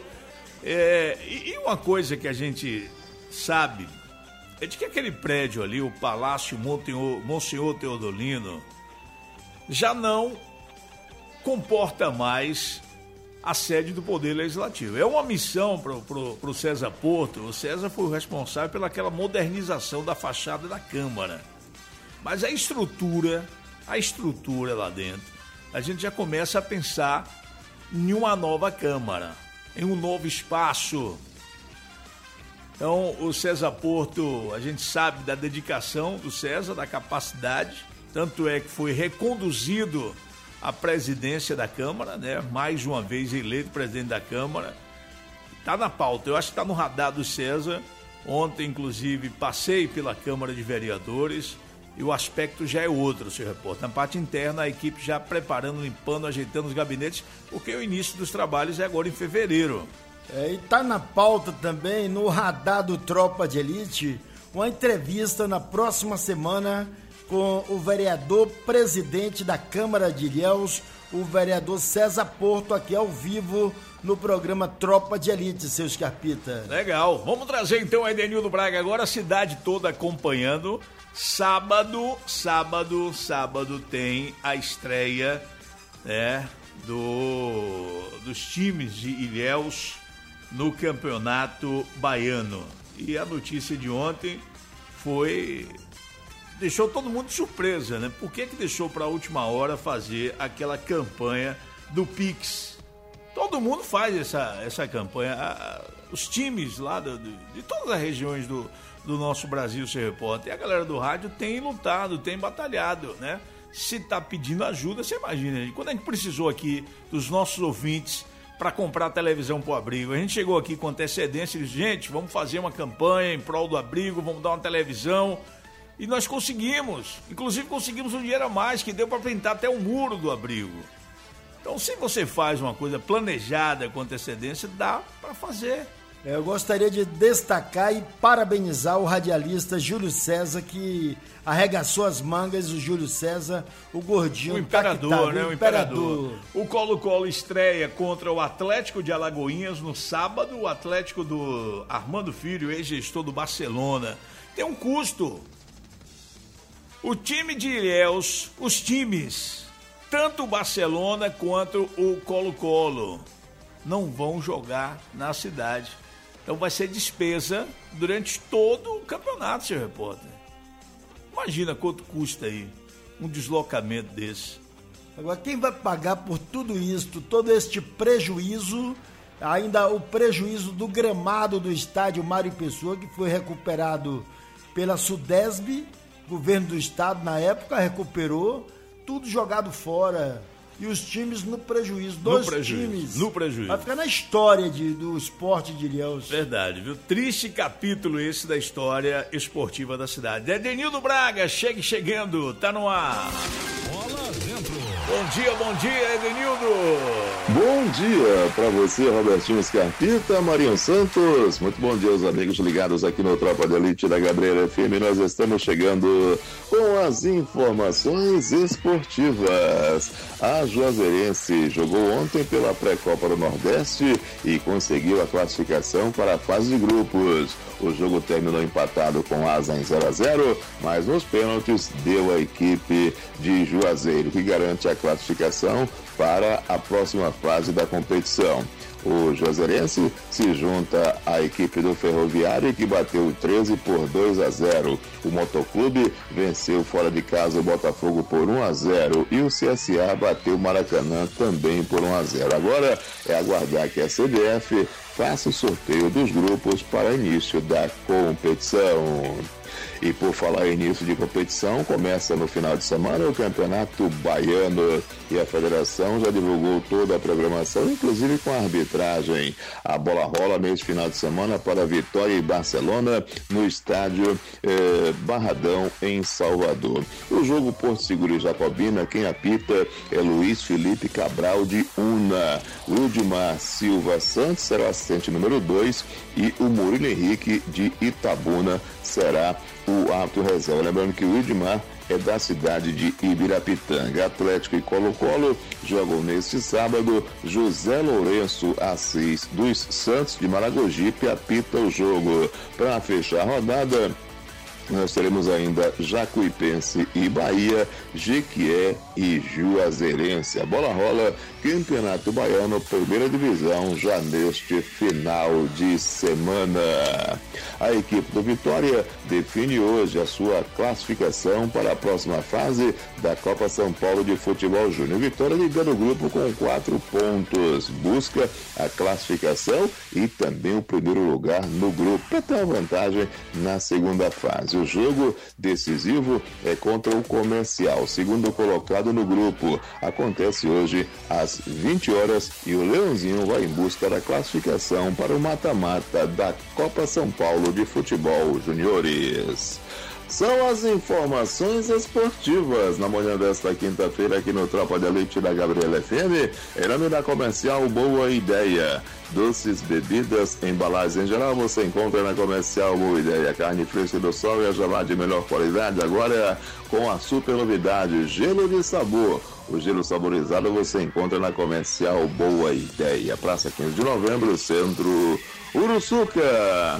É, e uma coisa que a gente sabe é de que aquele prédio ali, o Palácio Monsenhor, Monsenhor Teodolino, já não comporta mais a sede do Poder Legislativo. É uma missão para o César Porto. O César foi o responsável pelaquela modernização da fachada da Câmara. Mas a estrutura, a estrutura lá dentro, a gente já começa a pensar em uma nova Câmara, em um novo espaço. Então, o César Porto, a gente sabe da dedicação do César, da capacidade, tanto é que foi reconduzido a presidência da Câmara, né? Mais uma vez eleito presidente da Câmara. Está na pauta, eu acho que está no radar do César. Ontem, inclusive, passei pela Câmara de Vereadores e o aspecto já é outro, seu repórter. Na parte interna, a equipe já preparando, limpando, ajeitando os gabinetes, porque o início dos trabalhos é agora em fevereiro. É, e está na pauta também, no radar do Tropa de Elite, uma entrevista na próxima semana com o vereador presidente da Câmara de Ilhéus, o vereador César Porto, aqui ao vivo no programa Tropa de Elite, seu Scarpita. Legal, vamos trazer então a Edenildo Braga agora, a cidade toda acompanhando. Sábado, sábado, sábado tem a estreia, né, do, dos times de Ilhéus no Campeonato Baiano. E a notícia de ontem foi... deixou todo mundo de surpresa, né? Por que que deixou para a última hora fazer aquela campanha do Pix? Todo mundo faz essa, essa campanha. Os times lá do, de todas as regiões do, do nosso Brasil, seu repórter, e a galera do rádio tem lutado, tem batalhado, né? Se tá pedindo ajuda, você imagina. Quando a gente precisou aqui dos nossos ouvintes para comprar televisão pro abrigo, a gente chegou aqui com antecedência e disse, gente, vamos fazer uma campanha em prol do abrigo, vamos dar uma televisão. E nós conseguimos, inclusive conseguimos um dinheiro a mais, que deu para pintar até o muro do abrigo. Então, se você faz uma coisa planejada com antecedência, dá para fazer. Eu gostaria de destacar e parabenizar o radialista Júlio César, que arregaçou as mangas, o Júlio César, o gordinho. O imperador, taquitado, né? O imperador. imperador. O Colo-Colo estreia contra o Atlético de Alagoinhas no sábado, o Atlético do Armando Filho, ex-gestor do Barcelona. Tem um custo. O time de Ilhéus, os times, tanto o Barcelona quanto o Colo-Colo, não vão jogar na cidade. Então vai ser despesa durante todo o campeonato, seu repórter. Imagina quanto custa aí um deslocamento desse. Agora, quem vai pagar por tudo isso, todo este prejuízo, ainda o prejuízo do gramado do estádio Mário Pessoa, que foi recuperado pela Sudesb, governo do estado na época recuperou, tudo jogado fora. E os times no prejuízo, dois no prejuízo, times. No prejuízo. Vai ficar na história de, do esporte de Ilhéus. Verdade, viu? Triste capítulo esse da história esportiva da cidade. Edenildo Braga, chegue chegando, tá no ar. Bola dentro. Bom dia, bom dia, Edenildo. Bom dia pra você, Robertinho Scarpita, Marinho Santos. Muito bom dia aos amigos ligados aqui no Tropa de Elite da Gabriela F M. Nós estamos chegando com as informações esportivas. A Juazeirense jogou ontem pela pré-copa do Nordeste e conseguiu a classificação para a fase de grupos. O jogo terminou empatado com Asa em zero a zero, mas nos pênaltis deu a equipe de Juazeiro, que garante a classificação para a próxima fase da competição. O Juazeirense se junta à equipe do Ferroviário, que bateu treze por dois a zero. O Motoclube venceu fora de casa o Botafogo por um a zero e o C S A bateu o Maracanã também por um a zero. Agora é aguardar que a C B F faça o sorteio dos grupos para início da competição. E por falar em início de competição, começa no final de semana o Campeonato Baiano e a federação já divulgou toda a programação, inclusive com a arbitragem. A bola rola neste final de semana para Vitória e Barcelona no estádio eh, Barradão, em Salvador. O jogo Porto Seguro e Jacobina, quem apita é Luiz Felipe Cabral de Una. Ludmar Silva Santos será assistente número dois e o Murilo Henrique de Itabuna será o árbitro reserva. Lembrando que o Idmar é da cidade de Ibirapitanga. Atlético e Colo-Colo jogam neste sábado. José Lourenço Assis dos Santos de Maragogipe apita o jogo. Para fechar a rodada, nós teremos ainda Jacuipense e Bahia, Jequié e Juazeirense. A bola rola, Campeonato Baiano, primeira divisão, já neste final de semana. A equipe do Vitória define hoje a sua classificação para a próxima fase da Copa São Paulo de Futebol Júnior. Vitória ligando o grupo com quatro pontos. Busca a classificação e também o primeiro lugar no grupo para ter uma vantagem na segunda fase. O jogo decisivo é contra o Comercial, segundo colocado no grupo. Acontece hoje às vinte horas e o Leãozinho vai em busca da classificação para o mata-mata da Copa São Paulo de Futebol Juniores. São as informações esportivas na manhã desta quinta-feira aqui no Tropa de Elite da Gabriela F M. Em nome da Comercial Boa Ideia. Doces, bebidas, embalagens em geral você encontra na Comercial Boa Ideia. Carne fresca do sol e a gelada de melhor qualidade. Agora com a super novidade, gelo de sabor. O gelo saborizado você encontra na Comercial Boa Ideia. Praça quinze de novembro, Centro Uruçuca.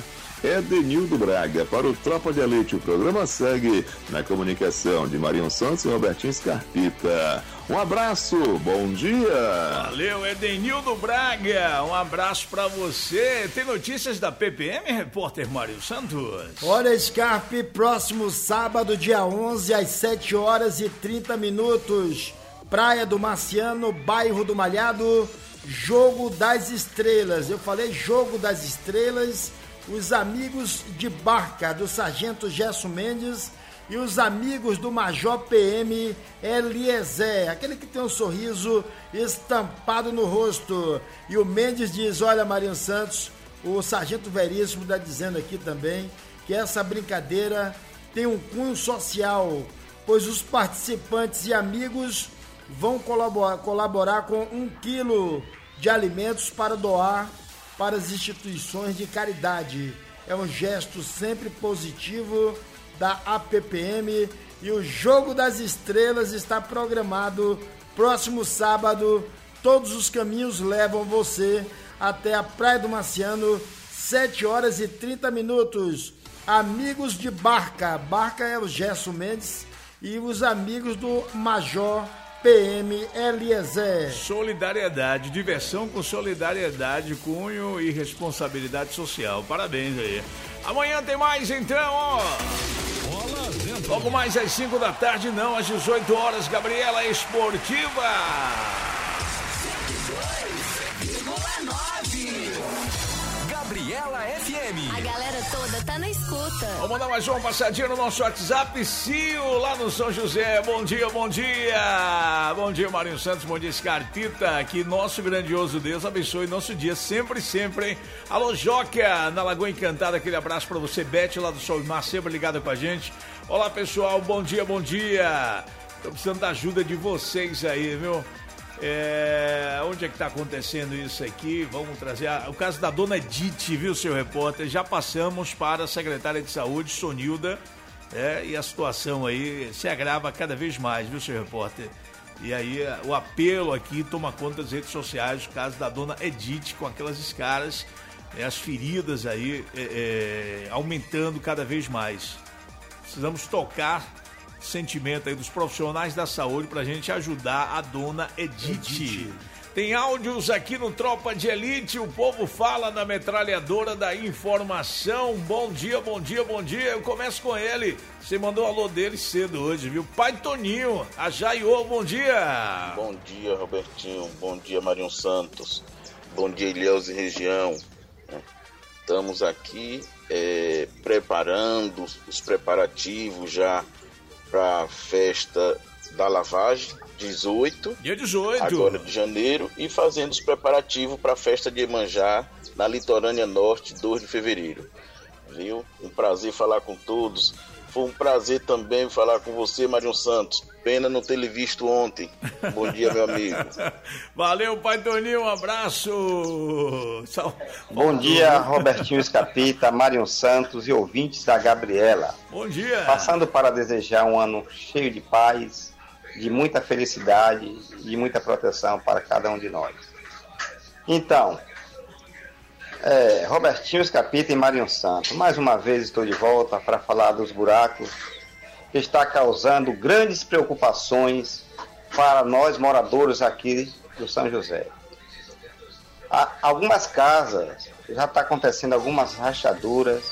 Edenildo Braga. Para o Tropa de Elite, o programa segue na comunicação de Marinho Santos e Robertinho Scarpita. Um abraço, bom dia. Valeu, Edenildo Braga, um abraço pra você. Tem notícias da P P M, repórter Mário Santos? Olha, Scarpe, próximo sábado, dia onze, às sete horas e trinta minutos, Praia do Marciano, bairro do Malhado, Jogo das Estrelas. Eu falei Jogo das Estrelas, os amigos de Barca, do Sargento Gerson Mendes, e os amigos do Major P M Eliezer, aquele que tem um sorriso estampado no rosto. E o Mendes diz, olha, Marinho Santos, o Sargento Veríssimo está dizendo aqui também que essa brincadeira tem um cunho social, pois os participantes e amigos vão colaborar, colaborar com um quilo de alimentos para doar para as instituições de caridade. É um gesto sempre positivo da A P P M, e o Jogo das Estrelas está programado próximo sábado. Todos os caminhos levam você até a Praia do Marciano, sete horas e trinta minutos. Amigos de Barca, Barca é o Gerson Mendes, e os amigos do Major P M Eliezer. Solidariedade, diversão com solidariedade, cunho e responsabilidade social. Parabéns aí. Amanhã tem mais então, ó. Logo mais às cinco da tarde, não, às dezoito horas, Gabriela Esportiva. Gabriela F M. A galera toda tá na escuta. Vamos mandar mais uma passadinha no nosso WhatsApp, Cio, lá no São José. Bom dia, bom dia. Bom dia, Marinho Santos, bom dia, Scarpita. Que nosso grandioso Deus abençoe nosso dia sempre, sempre, hein? Alô, Joca, na Lagoa Encantada, aquele abraço pra você. Beth, lá do Sol Mar, sempre ligada com a gente. Olá, pessoal, bom dia, bom dia. Tô precisando da ajuda de vocês aí, viu? É, onde é que tá acontecendo isso aqui? Vamos trazer a, o caso da dona Edith, viu, seu repórter? Já passamos para a secretária de saúde, Sonilda, é, e a situação aí se agrava cada vez mais, viu, seu repórter? E aí o apelo aqui toma conta das redes sociais, o caso da dona Edith, com aquelas escaras, é, as feridas aí é, é, aumentando cada vez mais. Precisamos tocar sentimento aí dos profissionais da saúde pra gente ajudar a dona Edith. Edith. Tem áudios aqui no Tropa de Elite, o povo fala na metralhadora da informação. Bom dia, bom dia, bom dia. Eu começo com ele. Você mandou o alô dele cedo hoje, viu? Pai Toninho, a Jaiô, bom dia. Bom dia, Robertinho. Bom dia, Marinho Santos. Bom dia, Ilhéus e região. Estamos aqui é, preparando os preparativos já para a festa da lavagem, dezoito, dia dezoito, agora de janeiro, e fazendo os preparativos para a festa de Iemanjá, na litorânea norte, dois de fevereiro. Viu? Um prazer falar com todos. Foi um prazer também falar com você, Marinho Santos. Pena não ter lhe visto ontem. Bom dia, meu amigo. Valeu, Pai Toninho, um abraço. Sal... Bom dia, Robertinho Scarpita, Marinho Santos e ouvintes da Gabriela. Bom dia. Passando para desejar um ano cheio de paz, de muita felicidade e de muita proteção para cada um de nós. Então, é, Robertinho Scarpita e Marinho Santos, mais uma vez estou de volta para falar dos buracos que está causando grandes preocupações para nós moradores aqui do São José. Há algumas casas já está acontecendo algumas rachaduras,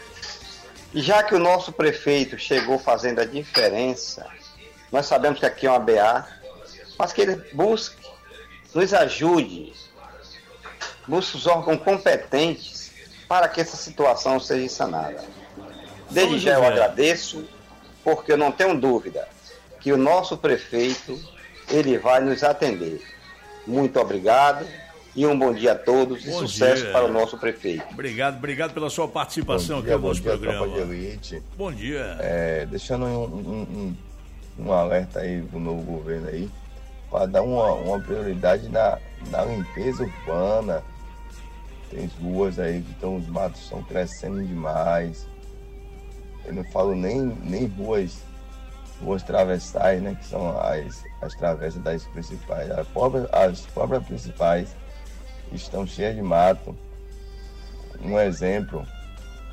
e já que o nosso prefeito chegou fazendo a diferença, nós sabemos que aqui é uma B A, mas que ele busque, nos ajude, busque os órgãos competentes para que essa situação seja sanada. Desde já eu agradeço, porque eu não tenho dúvida que o nosso prefeito, ele vai nos atender. Muito obrigado e um bom dia a todos e bom sucesso dia para o nosso prefeito. Obrigado, obrigado pela sua participação aqui no nosso programa. Tropa de Elite. Bom dia. É, deixando um, um, um, um alerta aí pro novo governo aí, para dar uma, uma prioridade na, na limpeza urbana. Tem ruas aí que estão, os matos estão crescendo demais. Eu não falo nem, nem ruas, ruas travessais, né? Que são as, as travessas das principais. As próprias, as próprias principais estão cheias de mato. Um exemplo,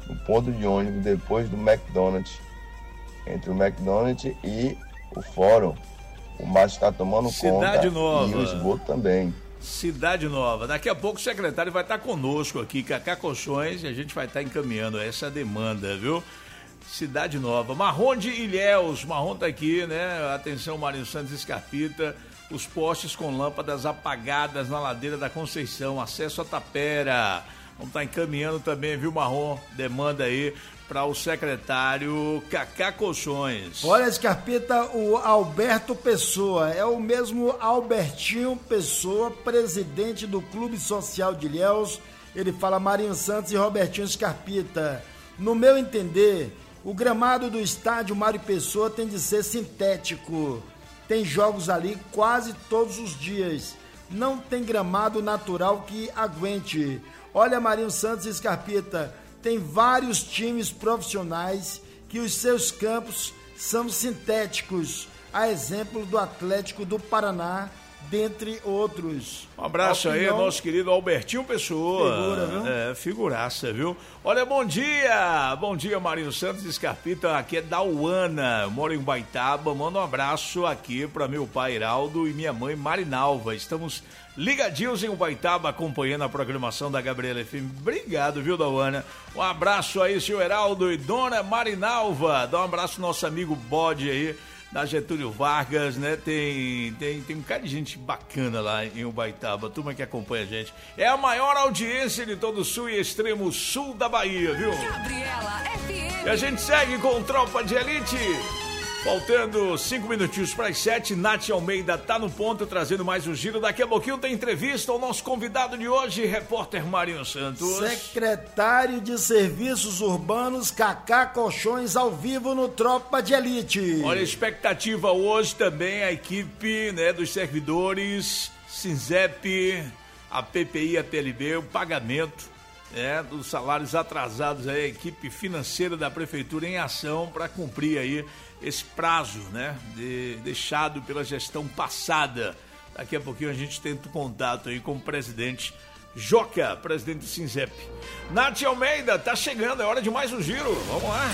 no ponto de ônibus depois do McDonald's, entre o McDonald's e o Fórum. O mato está tomando Cidade conta Nova. e o esgoto também. Cidade Nova. Daqui a pouco o secretário vai estar conosco aqui, Cacá Colchões, e a gente vai estar encaminhando essa demanda, viu? Cidade Nova. Marrom de Ilhéus, Marrom tá aqui, né? Atenção, Mário Santos Escarpita. Os postes com lâmpadas apagadas na ladeira da Conceição, acesso a Tapera. Vamos estar encaminhando também, viu, Marrom? Demanda aí para o secretário Cacá Colchões. Olha, Escarpita, o Alberto Pessoa, é o mesmo Albertinho Pessoa, presidente do Clube Social de Ilhéus. Ele fala: Marinho Santos e Robertinho Escarpita. No meu entender, o gramado do estádio Mário Pessoa tem de ser sintético. Tem jogos ali quase todos os dias. Não tem gramado natural que aguente. Olha, Marinho Santos e Escarpita, tem vários times profissionais que os seus campos são sintéticos. A exemplo do Atlético do Paraná, dentre outros. Um abraço aí, nosso querido Albertinho Pessoa. Figura, viu? É, figuraça, viu? Olha, bom dia! Bom dia, Marinho Santos Escarpita. Aqui é da Uana, moro em Ubaitaba. Manda um abraço aqui para meu pai Heraldo e minha mãe Marinalva. Estamos ligadinhos em Ubaitaba, acompanhando a programação da Gabriela F M. Obrigado, viu, Dauana? Um abraço aí, senhor Heraldo e dona Marinalva. Dá um abraço ao nosso amigo Bode aí, da Getúlio Vargas, né? Tem, tem, tem um cara de gente bacana lá em Ubaitaba, turma que acompanha a gente. É a maior audiência de todo o sul e extremo sul da Bahia, viu? Gabriela F M. E a gente segue com Tropa de Elite. Faltando cinco minutinhos para as sete, Nath Almeida tá no ponto, trazendo mais um giro. Daqui a pouquinho tem entrevista ao nosso convidado de hoje, repórter Marinho Santos. Secretário de Serviços Urbanos, Cacá Colchões, ao vivo no Tropa de Elite. Olha, a expectativa hoje também, a equipe, né, dos servidores, SINZEP, a P P I, a P L B, o pagamento, né, dos salários atrasados, aí, a equipe financeira da Prefeitura em ação para cumprir aí esse prazo, né, de, deixado pela gestão passada. Daqui a pouquinho a gente tenta o contato aí com o presidente Joca, presidente do SINZEP. Nath Almeida, tá chegando, é hora de mais um giro, vamos lá.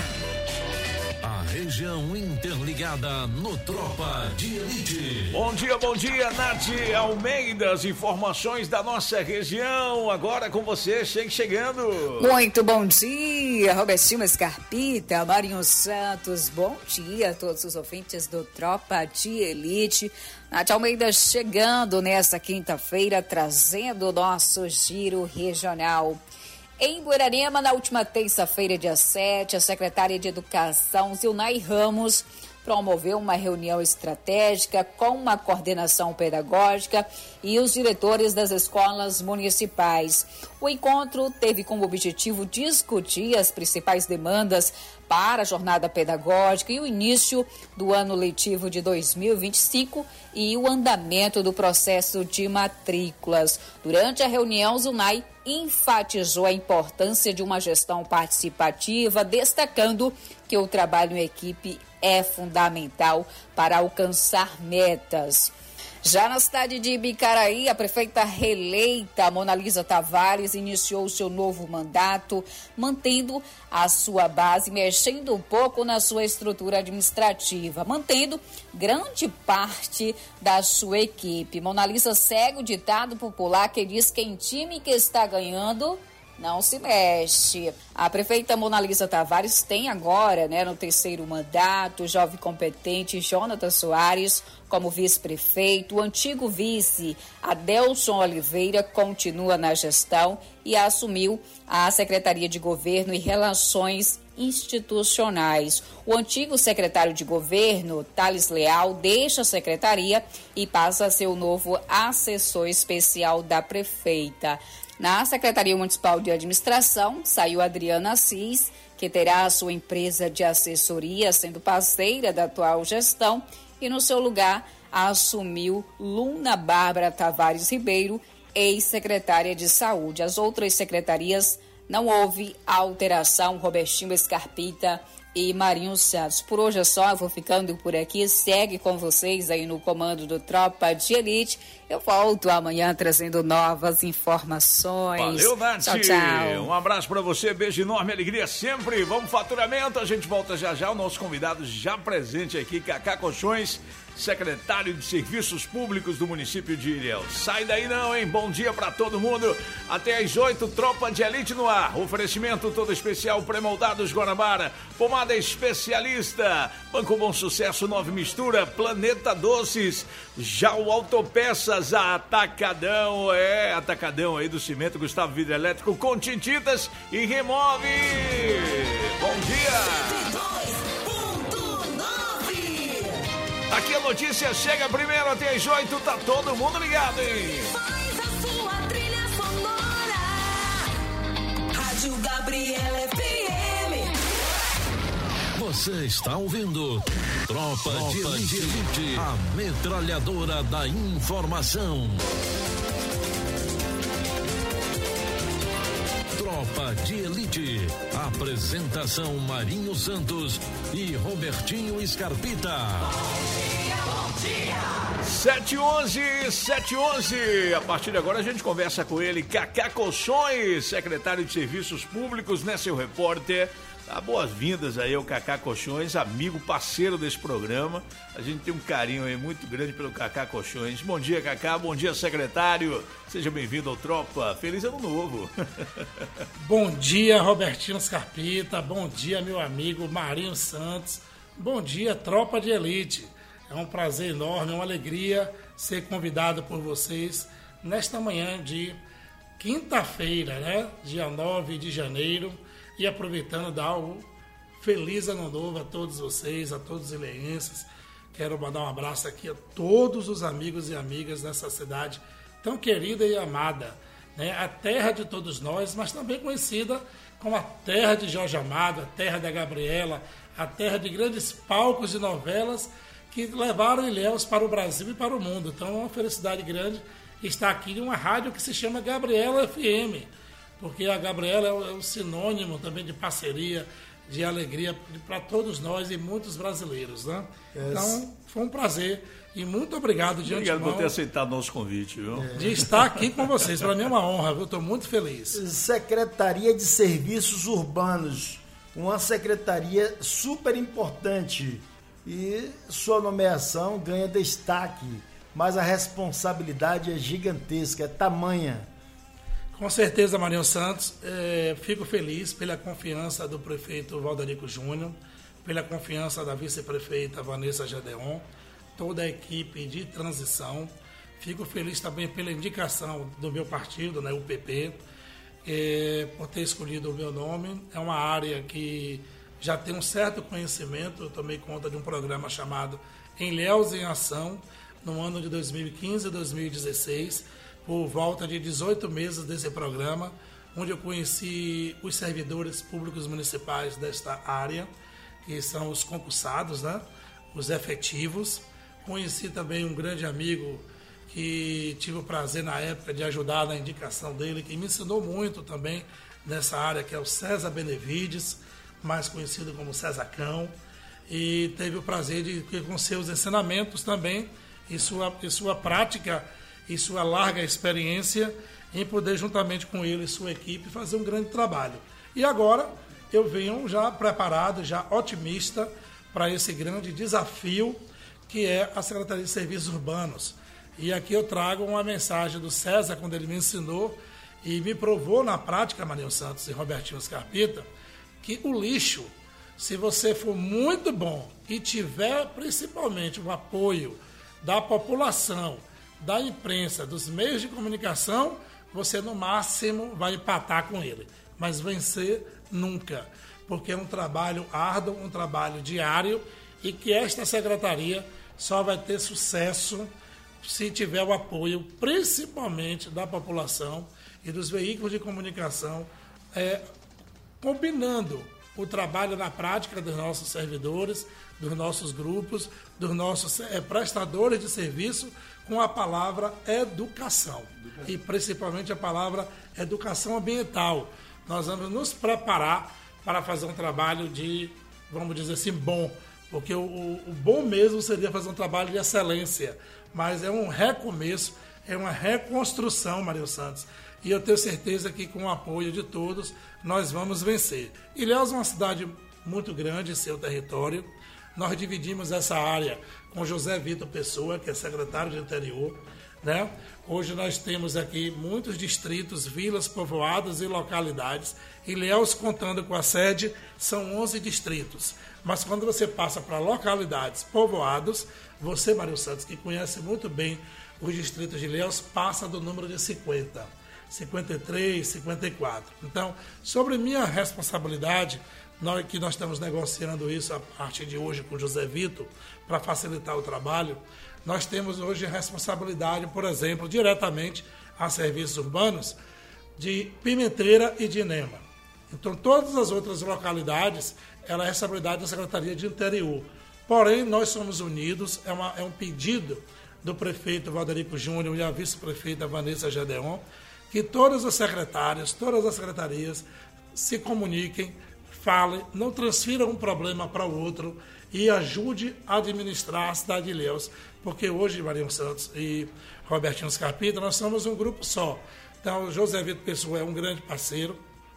A região interligada no Tropa de Elite. Bom dia, bom dia, Nath Almeida, as informações da nossa região, agora com você, chegue chegando. Muito bom dia, Robertinho Escarpita, Marinho Santos, bom dia a todos os ouvintes do Tropa de Elite. Nath Almeida chegando nesta quinta-feira, trazendo o nosso giro regional. Em Guararema, na última terça-feira, dia sete, a secretária de Educação, Zilnay Ramos, promoveu uma reunião estratégica com uma coordenação pedagógica e os diretores das escolas municipais. O encontro teve como objetivo discutir as principais demandas para a jornada pedagógica e o início do ano letivo de dois mil e vinte e cinco e o andamento do processo de matrículas. Durante a reunião, Zilnay enfatizou a importância de uma gestão participativa, destacando que o trabalho em equipe é fundamental para alcançar metas. Já na cidade de Bicaraí, a prefeita reeleita Monalisa Tavares iniciou seu novo mandato, mantendo a sua base, mexendo um pouco na sua estrutura administrativa, mantendo grande parte da sua equipe. Monalisa segue o ditado popular que diz que em time que está ganhando não se mexe. A prefeita Monalisa Tavares tem agora, né, no terceiro mandato, o jovem competente Jonathan Soares como vice-prefeito. O antigo vice Adelson Oliveira continua na gestão e assumiu a Secretaria de Governo e Relações Institucionais. O antigo secretário de Governo, Thales Leal, deixa a secretaria e passa a ser o novo assessor especial da prefeita. Na Secretaria Municipal de Administração, saiu Adriana Assis, que terá a sua empresa de assessoria, sendo parceira da atual gestão, e no seu lugar assumiu Luna Bárbara Tavares Ribeiro, ex-secretária de Saúde. As outras secretarias não houve alteração. Robertinho Escarpita e Marinho Santos. Por hoje é só, eu vou ficando por aqui. Segue com vocês aí no comando do Tropa de Elite. Eu volto amanhã trazendo novas informações. Valeu, Nath. Tchau, tchau. Um abraço pra você, beijo enorme, alegria sempre. Vamos faturamento, a gente volta já já. O nosso convidado já presente aqui, Cacá Colchões, secretário de Serviços Públicos do município de Ilhéus. Sai daí não, hein? Bom dia pra todo mundo. Até às oito, Tropa de Elite no ar. Oferecimento todo especial, pré-moldados Guanabara, pomada especialista, Banco Bom Sucesso, Nove Mistura, Planeta Doces, já o Autopeças, a Atacadão, é, Atacadão aí do Cimento, Gustavo Vidro Elétrico, com tintitas e remove. Bom dia. Aqui a notícia chega primeiro até às oito, tá todo mundo ligado, hein? Faz a sua trilha sonora. Rádio Gabriela F M. Você está ouvindo Tropa, Tropa de Elite, de Elite, a metralhadora da informação. Tropa de Elite. Apresentação Marinho Santos e Robertinho Scarpita. sete e onze, sete e onze. A partir de agora a gente conversa com ele, Cacá Colchões, secretário de Serviços Públicos, né, seu repórter? Dá boas-vindas aí ao Cacá Colchões, amigo, parceiro desse programa. A gente tem um carinho aí muito grande pelo Cacá Colchões. Bom dia, Cacá. Bom dia, secretário. Seja bem-vindo ao Tropa. Feliz Ano Novo. Bom dia, Robertinho Scarpita. Bom dia, meu amigo Marinho Santos. Bom dia, Tropa de Elite. É um prazer enorme, uma alegria ser convidado por vocês nesta manhã de quinta-feira, né? Dia nove de janeiro. E aproveitando, dar o feliz Ano Novo a todos vocês, a todos os ilhéenses. Quero mandar um abraço aqui a todos os amigos e amigas dessa cidade tão querida e amada, né? A terra de todos nós, mas também conhecida como a terra de Jorge Amado, a terra da Gabriela, a terra de grandes palcos de novelas que levaram Ilhéus para o Brasil e para o mundo. Então é uma felicidade grande estar aqui em uma rádio que se chama Gabriela F M, porque a Gabriela é o, é o sinônimo também de parceria, de alegria para todos nós e muitos brasileiros, né? Yes. Então, foi um prazer e muito obrigado de Obrigado antemão por ter aceitado nosso convite, viu? De estar aqui com vocês. Para mim é uma honra, viu? Estou muito feliz. Secretaria de Serviços Urbanos, uma secretaria super importante e sua nomeação ganha destaque, mas a responsabilidade é gigantesca, é tamanha. Com certeza, Marinho Santos, é, fico feliz pela confiança do prefeito Valderico Júnior, pela confiança da vice-prefeita Vanessa Gedeon, toda a equipe de transição. Fico feliz também pela indicação do meu partido, né, o P P, é, por ter escolhido o meu nome. É uma área que já tem um certo conhecimento. Eu tomei conta de um programa chamado Ilhéus em Ação, no ano de dois mil e quinze e dois mil e dezesseis, por volta de dezoito meses desse programa, onde eu conheci os servidores públicos municipais desta área, que são os concursados, né? Os efetivos. Conheci também um grande amigo que tive o prazer na época de ajudar na indicação dele, que me ensinou muito também nessa área, que é o César Benevides, mais conhecido como César Cão, e teve o prazer de, com seus ensinamentos também, e sua, e sua prática, e sua larga experiência em poder, juntamente com ele e sua equipe, fazer um grande trabalho. E agora eu venho já preparado, já otimista para esse grande desafio que é a Secretaria de Serviços Urbanos. E aqui eu trago uma mensagem do César, quando ele me ensinou e me provou na prática, Marinho Santos e Robertinho Scarpita, que o lixo, se você for muito bom e tiver principalmente o apoio da população, da imprensa, dos meios de comunicação, você no máximo vai empatar com ele, mas vencer nunca, porque é um trabalho árduo, um trabalho diário, e que esta secretaria só vai ter sucesso se tiver o apoio principalmente da população e dos veículos de comunicação, é, combinando o trabalho na prática dos nossos servidores, dos nossos grupos, dos nossos é, prestadores de serviço, com a palavra educação, e principalmente a palavra educação ambiental. Nós vamos nos preparar para fazer um trabalho de vamos dizer assim, bom, porque o, o, o bom mesmo seria fazer um trabalho de excelência, mas é um recomeço, é uma reconstrução, Mário Santos, e eu tenho certeza que com o apoio de todos nós vamos vencer. Ilhéus é uma cidade muito grande em seu território, nós dividimos essa área com José Vitor Pessoa, que é secretário de Interior, né? Hoje nós temos aqui muitos distritos, vilas, povoados e localidades. Ilhéus, contando com a sede, são onze distritos. Mas quando você passa para localidades, povoados, você, Mário Santos, que conhece muito bem os distritos de Ilhéus, passa do número de cinquenta. cinquenta e três, cinquenta e quatro. Então, sobre minha responsabilidade, nós, que nós estamos negociando isso a partir de hoje com o José Vitor, para facilitar o trabalho, nós temos hoje responsabilidade, por exemplo, diretamente a serviços urbanos de Pimenteira e de Inema. Então, todas as outras localidades, ela é responsabilidade da Secretaria de Interior. Porém, nós somos unidos, é, uma, é um pedido do prefeito Valderico Júnior e a vice-prefeita Vanessa Gedeon, que todas as secretárias, todas as secretarias se comuniquem, falem, não transfiram um problema para o outro e ajude a administrar a cidade de Ilhéus, porque hoje, Marinho Santos e Robertinho Scarpita, nós somos um grupo só. Então, o José Vitor Pessoa é um grande parceiro,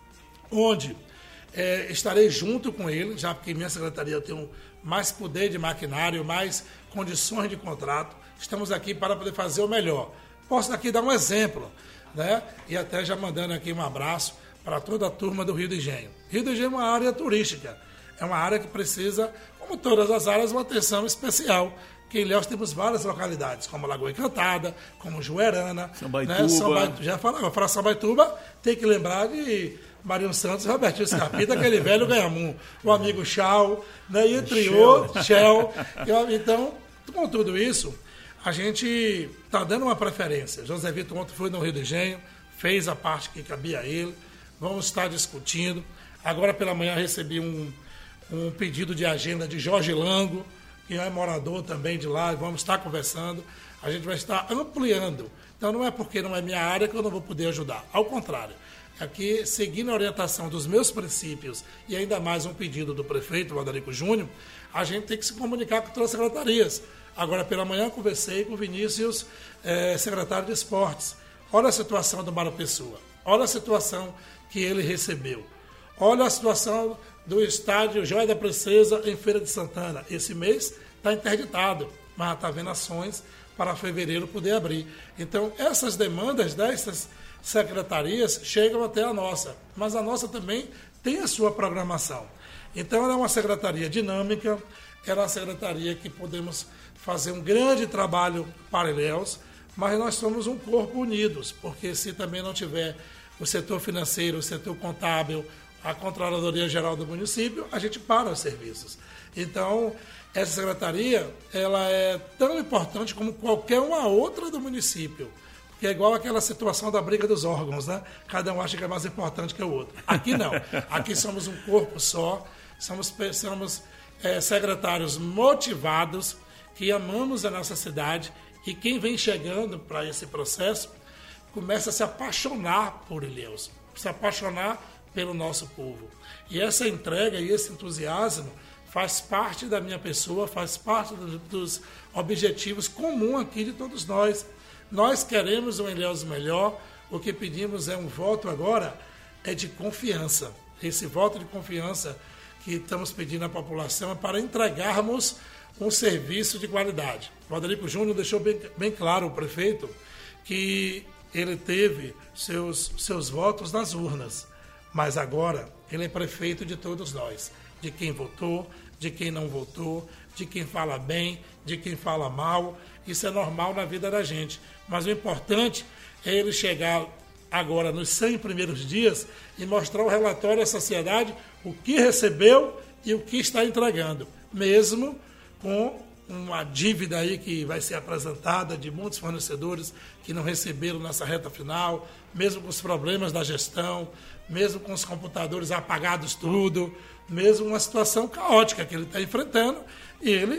onde é, estarei junto com ele, já porque em minha secretaria eu tenho mais poder de maquinário, mais condições de contrato. Estamos aqui para poder fazer o melhor. Posso aqui dar um exemplo, né? E até já mandando aqui um abraço para toda a turma do Rio do Engenho. Rio do Engenho é uma área turística, é uma área que precisa, como todas as áreas, uma atenção especial. Que em Ilhéus temos várias localidades, como Lagoa Encantada, como Juerana, Sambaituba. Né? Sambaituba, já falava, para Sambaituba tem que lembrar de Marinho Santos e Robertinho Scarpita, aquele velho ganhamum, o amigo Chau, né? E entre outros, Shell. Então, com tudo isso, a gente está dando uma preferência. José Vitor ontem foi no Rio do Engenho, fez a parte que cabia a ele, vamos estar discutindo. Agora pela manhã recebi um, um pedido de agenda de Jorge Lango, que é morador também de lá, vamos estar conversando, a gente vai estar ampliando. Então não é porque não é minha área que eu não vou poder ajudar, ao contrário. Aqui, seguindo a orientação dos meus princípios e ainda mais um pedido do prefeito, Valderico Júnior, a gente tem que se comunicar com todas as secretarias. Agora pela manhã conversei com o Vinícius, eh, secretário de Esportes. Olha a situação do Mário Pessoa, olha a situação que ele recebeu, olha a situação do estádio Joia da Princesa em Feira de Santana. Esse mês está interditado, mas está havendo ações para fevereiro poder abrir. Então, essas demandas dessas secretarias chegam até a nossa, mas a nossa também tem a sua programação. Então, ela é uma secretaria dinâmica, ela é uma secretaria que podemos fazer um grande trabalho para Ilhéus, mas nós somos um corpo unidos, porque se também não tiver o setor financeiro, o setor contábil, a Controladoria Geral do município, a gente para os serviços. Então, essa secretaria, ela é tão importante como qualquer uma outra do município, porque é igual aquela situação da briga dos órgãos, né? Cada um acha que é mais importante que o outro. Aqui não. Aqui somos um corpo só, somos, somos é, secretários motivados, que amamos a nossa cidade, e quem vem chegando para esse processo começa a se apaixonar por Ilhéus, se apaixonar pelo nosso povo. E essa entrega e esse entusiasmo faz parte da minha pessoa, faz parte do, dos objetivos comuns aqui de todos nós. Nós queremos um Ilhéus melhor, o que pedimos é um voto agora, é de confiança. Esse voto de confiança que estamos pedindo à população é para entregarmos um serviço de qualidade. O Valderico Júnior deixou bem, bem claro, o prefeito, que ele teve seus, seus votos nas urnas. Mas agora ele é prefeito de todos nós, de quem votou, de quem não votou, de quem fala bem, de quem fala mal. Isso é normal na vida da gente. Mas o importante é ele chegar agora nos cem primeiros dias e mostrar o relatório à sociedade, o que recebeu e o que está entregando. Mesmo com uma dívida aí que vai ser apresentada de muitos fornecedores que não receberam nessa reta final, mesmo com os problemas da gestão, mesmo com os computadores apagados tudo, mesmo uma situação caótica que ele está enfrentando, e ele,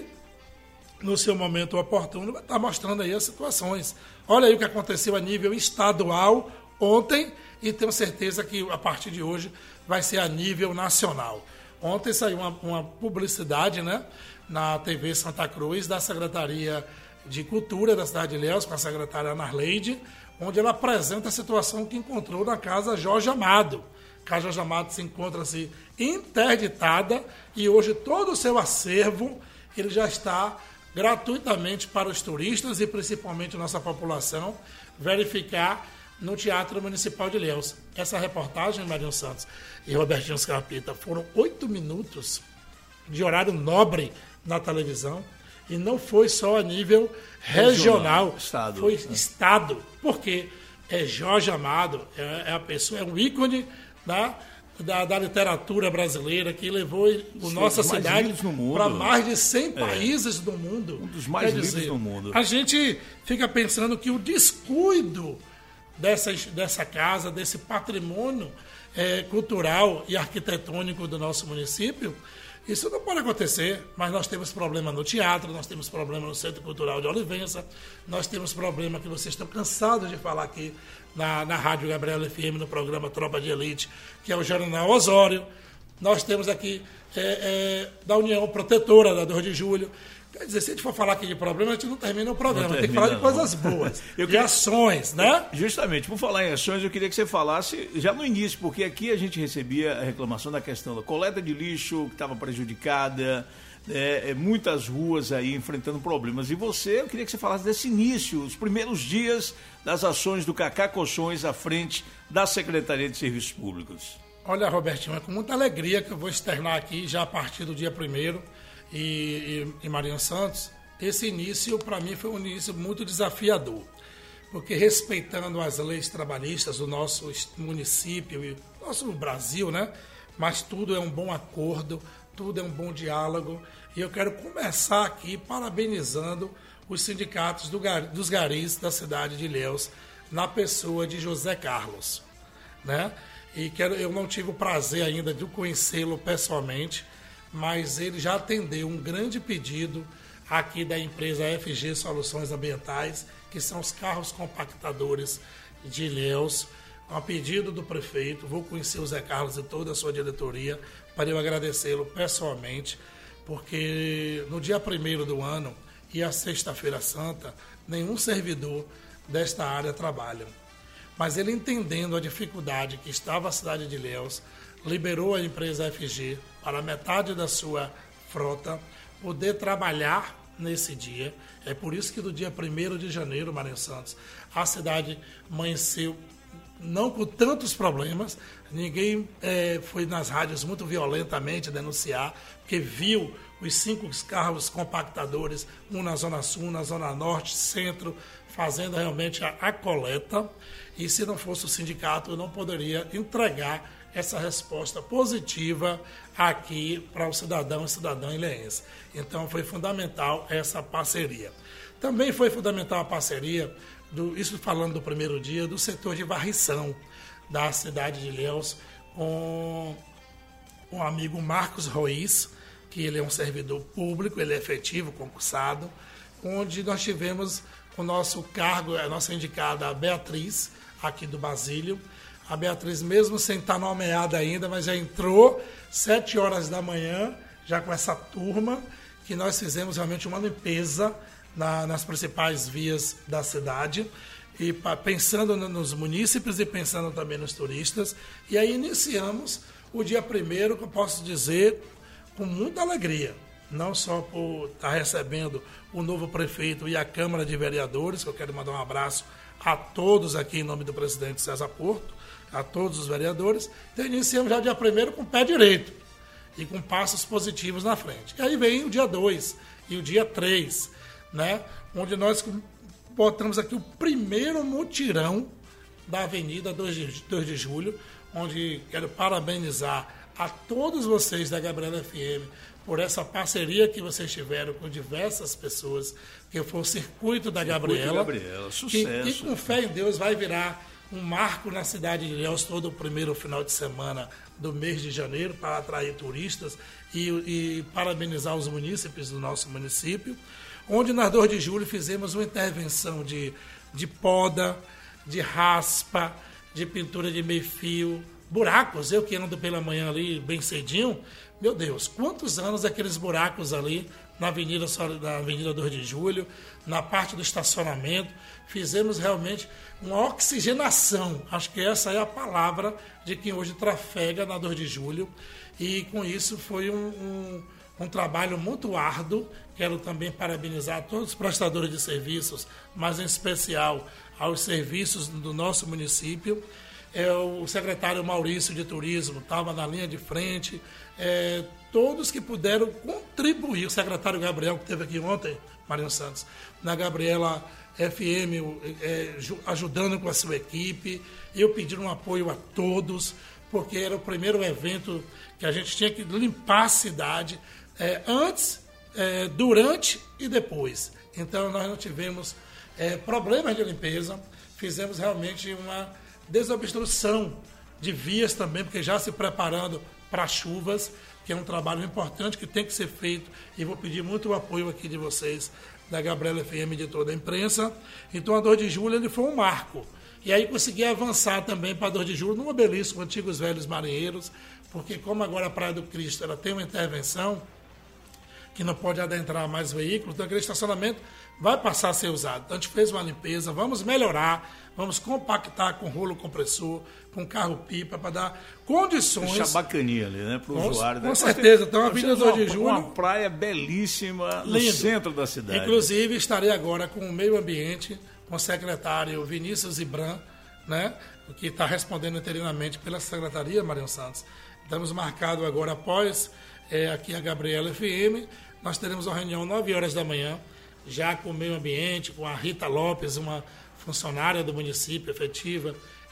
no seu momento oportuno, vai estar mostrando aí as situações. Olha aí o que aconteceu a nível estadual ontem, e tenho certeza que a partir de hoje vai ser a nível nacional. Ontem saiu uma, uma publicidade, né, na T V Santa Cruz, da Secretaria de Cultura da cidade de Ilhéus, com a secretária Narleide, onde ela apresenta a situação que encontrou na casa Jorge Amado. A casa Jorge Amado se encontra-se interditada e hoje todo o seu acervo ele já está gratuitamente para os turistas e principalmente nossa população verificar no Teatro Municipal de Ilhéus. Essa reportagem, Marinho Santos e Robertinho Scarpita, foram oito minutos de horário nobre na televisão e não foi só a nível regional, regional estado, foi né? estado, porque é Jorge Amado, é, é a pessoa, é um ícone da, da, da literatura brasileira que levou a nossa cidade para mais de cem países é. do mundo. Um dos mais Quer lidos dizer, do mundo. A gente fica pensando que o descuido dessa, dessa casa, desse patrimônio é, cultural e arquitetônico do nosso município, isso não pode acontecer, mas nós temos problema no teatro, nós temos problema no Centro Cultural de Olivença, nós temos problema que vocês estão cansados de falar aqui na, na Rádio Gabriela F M, no programa Tropa de Elite, que é o Jornal Osório. Nós temos aqui é, é, da União Protetora, da dois de julho. Quer dizer, se a gente for falar aqui de problema, a gente não termina o programa, termina, tem que falar de coisas boas, eu de queria... ações, né? Justamente, por falar em ações, eu queria que você falasse já no início, porque aqui a gente recebia a reclamação da questão da coleta de lixo, que estava prejudicada, é, muitas ruas aí enfrentando problemas. E você, eu queria que você falasse desse início, os primeiros dias das ações do Cacá Colchões à frente da Secretaria de Serviços Públicos. Olha, Robertinho, é com muita alegria que eu vou externar aqui, já a partir do dia primeiro, E, e, e Marinho Santos, esse início para mim foi um início muito desafiador, porque respeitando as leis trabalhistas do nosso município e nosso Brasil, né? Mas tudo é um bom acordo, tudo é um bom diálogo, e eu quero começar aqui parabenizando os sindicatos do, dos garis da cidade de Ilhéus, na pessoa de José Carlos, né? E quero, eu não tive o prazer ainda de conhecê-lo pessoalmente, mas ele já atendeu um grande pedido aqui da empresa F G Soluções Ambientais, que são os carros compactadores de Ilhéus, a pedido do prefeito. Vou conhecer o Zé Carlos e toda a sua diretoria para eu agradecê-lo pessoalmente, porque no dia primeiro do ano e a Sexta-feira Santa, nenhum servidor desta área trabalha. Mas ele, entendendo a dificuldade que estava a cidade de Ilhéus, liberou a empresa F G para metade da sua frota poder trabalhar nesse dia. É por isso que no dia primeiro de janeiro, Marinho Santos, a cidade amanheceu não com tantos problemas. Ninguém é, foi nas rádios muito violentamente denunciar, porque viu os cinco carros compactadores, um na Zona Sul, um na Zona Norte, Centro, fazendo realmente a, a coleta. E se não fosse o sindicato, eu não poderia entregar essa resposta positiva aqui para o cidadão e cidadã ilhéense. Então foi fundamental essa parceria. Também foi fundamental a parceria, do, isso falando do primeiro dia, do setor de varrição da cidade de Ilhéus, com o amigo Marcos Ruiz, que ele é um servidor público, ele é efetivo, concursado, onde nós tivemos o nosso cargo, a nossa indicada Beatriz, aqui do Basílio. A Beatriz, mesmo sem estar nomeada ainda, mas já entrou sete horas da manhã, já com essa turma, que nós fizemos realmente uma limpeza na, nas principais vias da cidade, e pa, pensando no, nos munícipes e pensando também nos turistas. E aí iniciamos o dia primeiro, que eu posso dizer, com muita alegria, não só por estar recebendo o novo prefeito e a Câmara de Vereadores, que eu quero mandar um abraço a todos aqui em nome do presidente César Porto, a todos os vereadores. Então iniciamos já dia primeiro com o pé direito e com passos positivos na frente. E aí vem o dia dois e o dia três, né, onde nós botamos aqui o primeiro mutirão da Avenida dois de julho, onde quero parabenizar a todos vocês da Gabriela F M por essa parceria que vocês tiveram com diversas pessoas, que foi o Circuito da Gabriela, Gabriela, sucesso. Que, e com fé em Deus vai virar um marco na cidade de Ilhéus todo o primeiro final de semana do mês de janeiro, para atrair turistas e, e parabenizar os munícipes do nosso município, onde nas dois de julho fizemos uma intervenção de, de poda, de raspa, de pintura de meio-fio, buracos, eu que ando pela manhã ali bem cedinho, meu Deus, quantos anos aqueles buracos ali na Avenida, na Avenida dois de Julho, na parte do estacionamento, fizemos realmente uma oxigenação, acho que essa é a palavra de quem hoje trafega na dois de Julho, e com isso foi um, um, um trabalho muito árduo. Quero também parabenizar todos os prestadores de serviços, mas em especial aos serviços do nosso município. É, o secretário Maurício de Turismo estava na linha de frente, é, todos que puderam contribuir, o secretário Gabriel, que esteve aqui ontem, Marinho Santos, na Gabriela F M, é, ajudando com a sua equipe, eu pedi um apoio a todos, porque era o primeiro evento que a gente tinha que limpar a cidade, é, antes, é, durante e depois. Então, nós não tivemos é, problemas de limpeza, fizemos realmente uma desobstrução de vias também, porque já se preparando para chuvas, que é um trabalho importante que tem que ser feito, e vou pedir muito o apoio aqui de vocês, da Gabriela F M e de toda a imprensa. Então, a dois de Julho ele foi um marco. E aí consegui avançar também para dois de Julho, num obelisco, antigos velhos marinheiros, porque como agora a Praia do Cristo ela tem uma intervenção que não pode adentrar mais veículos, então aquele estacionamento vai passar a ser usado. Então a gente fez uma limpeza, vamos melhorar, vamos compactar com rolo compressor, com carro-pipa, para dar condições... Deixar bacaninha ali, né, para o usuário. Com certeza. Então, a Avenida dois de Julho... Uma praia belíssima no lindo. Centro da cidade. Inclusive, estarei agora com o meio ambiente, com o secretário Vinícius Ibran, né, que está respondendo interinamente pela Secretaria, Marinho Santos. Estamos marcados agora após é, aqui a Gabriela F M. Nós teremos uma reunião nove horas da manhã, já com o meio ambiente, com a Rita Lopes, uma funcionária do município efetiva,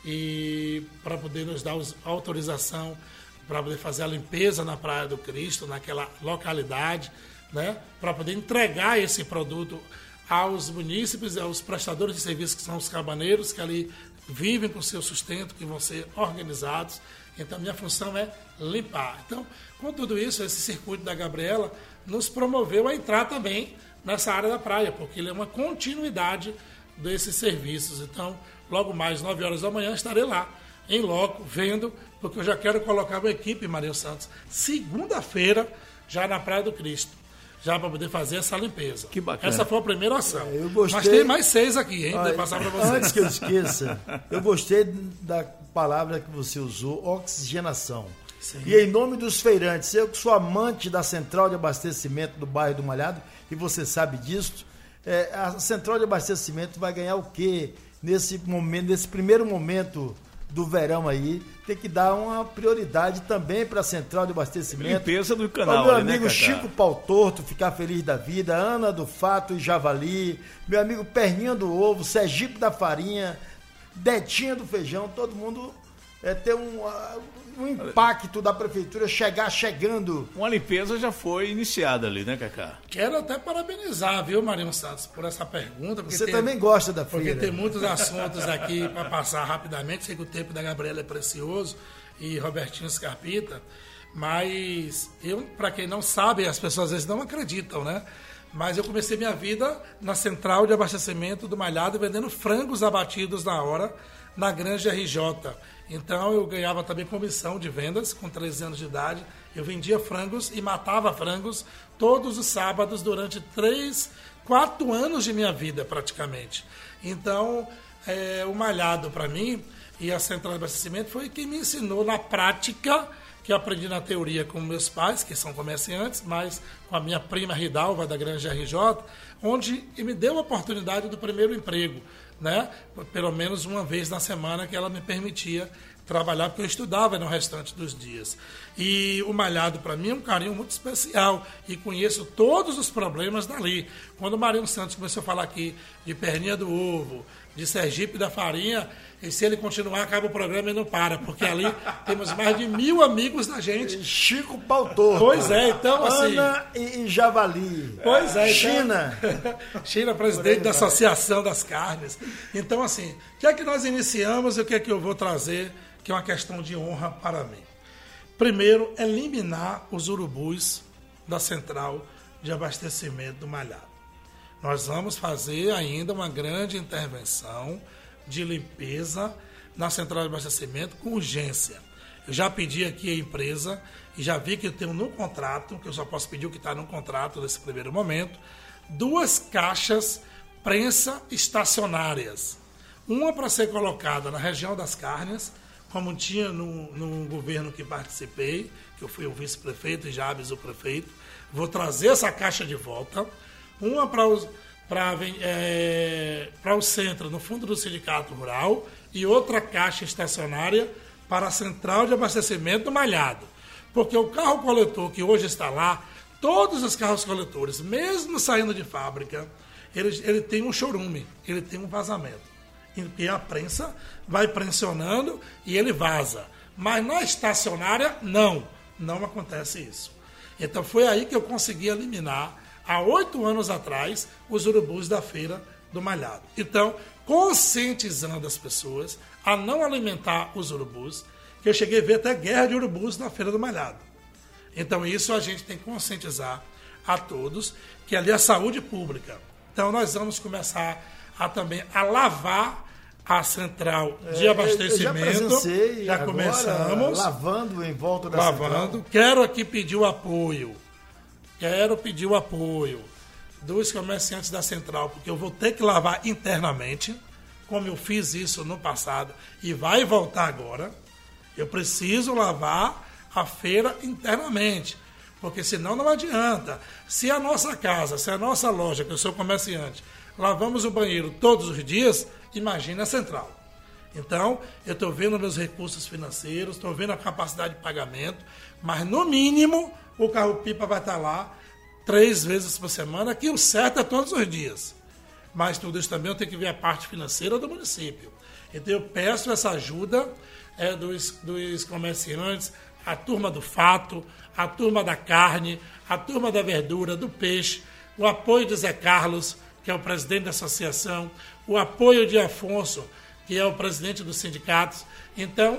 e para poder nos dar a autorização para poder fazer a limpeza na Praia do Cristo, naquela localidade, né, para poder entregar esse produto aos munícipes, aos prestadores de serviços, que são os cabaneiros, que ali vivem com o seu sustento, que vão ser organizados. Então, minha função é limpar. Então, com tudo isso, esse circuito da Gabriela nos promoveu a entrar também nessa área da praia, porque ele é uma continuidade desses serviços. Então, logo mais, nove horas da manhã, estarei lá, em loco, vendo, porque eu já quero colocar uma equipe, Marinho Santos, segunda-feira, já na Praia do Cristo, já para poder fazer essa limpeza. Que bacana. Essa foi a primeira ação. É, eu gostei... Mas tem mais seis aqui, hein? Vou passar para vocês. Antes que eu esqueça, eu gostei da palavra que você usou, oxigenação. Sim. E em nome dos feirantes, eu que sou amante da central de abastecimento do bairro do Malhado, e você sabe disso, é, a central de abastecimento vai ganhar o quê? Nesse momento, nesse primeiro momento do verão aí, tem que dar uma prioridade também para a central de abastecimento. Limpeza do canal. O meu ali, amigo né, Chico Pau Torto, ficar feliz da vida, Ana do Fato e Javali, meu amigo Perninha do Ovo, Sergipe da Farinha, Betinha do Feijão, todo mundo é, ter um, um impacto da prefeitura chegar chegando. Uma limpeza já foi iniciada ali, né, Cacá? Quero até parabenizar, viu, Marinho Santos, por essa pergunta. Você tem, também gosta da feira. Porque tem muitos assuntos aqui para passar rapidamente. Sei que o tempo da Gabriela é precioso e Robertinho Scarpita, mas eu, para quem não sabe, as pessoas às vezes não acreditam, né? Mas eu comecei minha vida na central de abastecimento do Malhado, vendendo frangos abatidos na hora, na Granja R J. Então eu ganhava também comissão de vendas com treze anos de idade. Eu vendia frangos e matava frangos todos os sábados durante três, quatro anos de minha vida praticamente. Então é, o Malhado para mim e a central de abastecimento foi quem me ensinou na prática, que eu aprendi na teoria com meus pais, que são comerciantes, mas com a minha prima Ridalva, da Granja R J, onde me deu a oportunidade do primeiro emprego, né? Pelo menos uma vez na semana que ela me permitia trabalhar, porque eu estudava no restante dos dias. E o Malhado, para mim, é um carinho muito especial, e conheço todos os problemas dali. Quando o Marinho Santos começou a falar aqui de Perninha do Ovo, de Sergipe da Farinha, e se ele continuar, acaba o programa e não para, porque ali temos mais de mil amigos da gente. Chico Pau Torto. Pois é, então assim... Ana e Javali. Pois é. China. Então, China, presidente da Associação das Carnes. Então, assim, o que é que nós iniciamos e o que é que eu vou trazer, que é uma questão de honra para mim? Primeiro, eliminar os urubus da central de abastecimento do Malhado. Nós vamos fazer ainda uma grande intervenção de limpeza na central de abastecimento com urgência. Eu já pedi aqui a empresa e já vi que eu tenho no contrato, que eu só posso pedir o que está no contrato nesse primeiro momento, duas caixas prensa estacionárias. Uma para ser colocada na região das Carnes, como tinha no, no governo que participei, que eu fui o vice-prefeito e Jabes o prefeito. Vou trazer essa caixa de volta. Uma para os para é, para o centro, no fundo do Sindicato Rural, e outra caixa estacionária para a central de abastecimento do Malhado. Porque o carro coletor que hoje está lá, todos os carros coletores, mesmo saindo de fábrica, ele, ele tem um chorume, ele tem um vazamento. E a prensa vai pressionando e ele vaza. Mas na estacionária, não. Não acontece isso. Então foi aí que eu consegui eliminar, há oito anos atrás, os urubus da Feira do Malhado. Então, conscientizando as pessoas a não alimentar os urubus, que eu cheguei a ver até guerra de urubus na Feira do Malhado. Então isso a gente tem que conscientizar a todos, que ali é saúde pública. Então nós vamos começar a também a lavar a central de abastecimento. Eu já presenciei, já agora, começamos. Lavando em volta da lavando. central. Quero aqui pedir o apoio. Quero pedir o apoio dos comerciantes da central, porque eu vou ter que lavar internamente, como eu fiz isso no passado, e vai voltar agora. Eu preciso lavar a feira internamente, porque senão não adianta. Se a nossa casa, se a nossa loja, que eu sou comerciante, lavamos o banheiro todos os dias, imagina a central. Então, eu estou vendo meus recursos financeiros, estou vendo a capacidade de pagamento, mas no mínimo o carro-pipa vai estar lá três vezes por semana, que o certo é todos os dias. Mas tudo isso também eu tenho que ver a parte financeira do município. Então eu peço essa ajuda é, dos, dos comerciantes, a turma do fato, a turma da carne, a turma da verdura, do peixe, o apoio de Zé Carlos, que é o presidente da associação, o apoio de Afonso, que é o presidente dos sindicatos, então,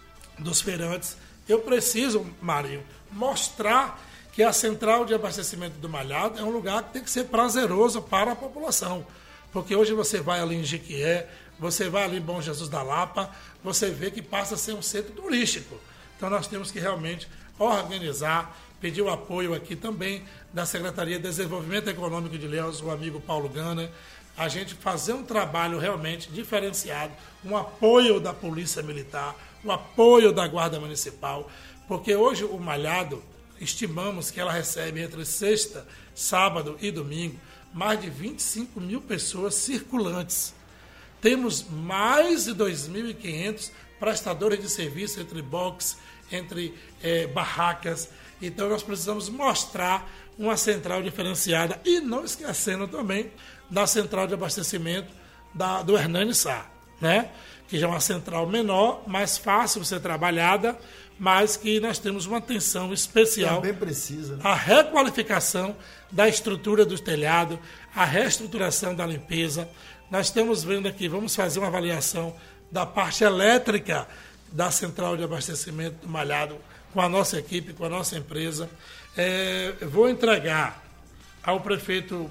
dos feirantes. Eu preciso, Marinho, mostrar que a central de abastecimento do Malhado é um lugar que tem que ser prazeroso para a população. Porque hoje você vai ali em Jequié, você vai ali em Bom Jesus da Lapa, você vê que passa a ser um centro turístico. Então nós temos que realmente organizar, pedir o apoio aqui também da Secretaria de Desenvolvimento Econômico de Ilhéus, o amigo Paulo Gana, a gente fazer um trabalho realmente diferenciado, um apoio da Polícia Militar, o apoio da Guarda Municipal, porque hoje o Malhado, estimamos que ela recebe entre sexta, sábado e domingo, mais de vinte e cinco mil pessoas circulantes. Temos mais de dois mil e quinhentos prestadores de serviço entre box, entre eh, barracas. Então nós precisamos mostrar uma central diferenciada e não esquecendo também da central de abastecimento da, do Hernani Sá, né? Que já é uma central menor, mais fácil de ser trabalhada, mas que nós temos uma atenção especial. Também precisa, né? A requalificação da estrutura do telhado, a reestruturação da limpeza. Nós estamos vendo aqui, vamos fazer uma avaliação da parte elétrica da central de abastecimento do Malhado com a nossa equipe, com a nossa empresa. É, vou entregar ao prefeito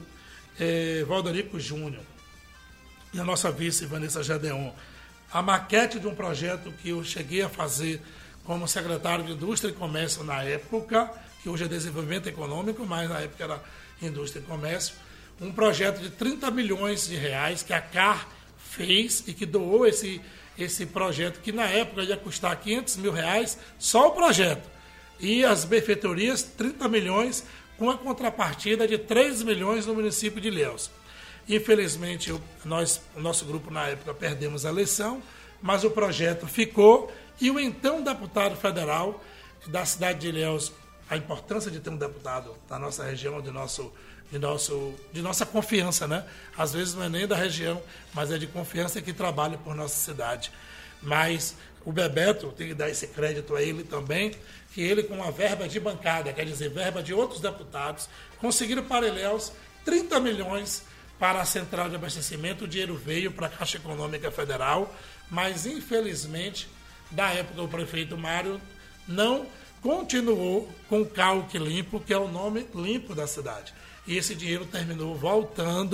é, Valderico Júnior e a nossa vice, Vanessa Gedeon, a maquete de um projeto que eu cheguei a fazer como secretário de Indústria e Comércio na época, que hoje é Desenvolvimento Econômico, mas na época era Indústria e Comércio, um projeto de trinta milhões de reais que a C A R fez e que doou esse, esse projeto, que na época ia custar quinhentos mil reais, só o projeto. E as benfeitorias, trinta milhões, com a contrapartida de três milhões no município de Ilhéus. Infelizmente, eu, nós, o nosso grupo na época perdemos a eleição, mas o projeto ficou e o então deputado federal da cidade de Ilhéus, a importância de ter um deputado da nossa região, de, nosso, de, nosso, de nossa confiança, né? Às vezes não é nem da região, mas é de confiança que trabalha por nossa cidade. Mas o Bebeto, tem que dar esse crédito a ele também, que ele com uma verba de bancada, quer dizer, verba de outros deputados, conseguiram para Ilhéus trinta milhões para a central de abastecimento. O dinheiro veio para a Caixa Econômica Federal, mas infelizmente, da época, o prefeito Mário não continuou com o Calque Limpo, que é o nome limpo da cidade. E esse dinheiro terminou voltando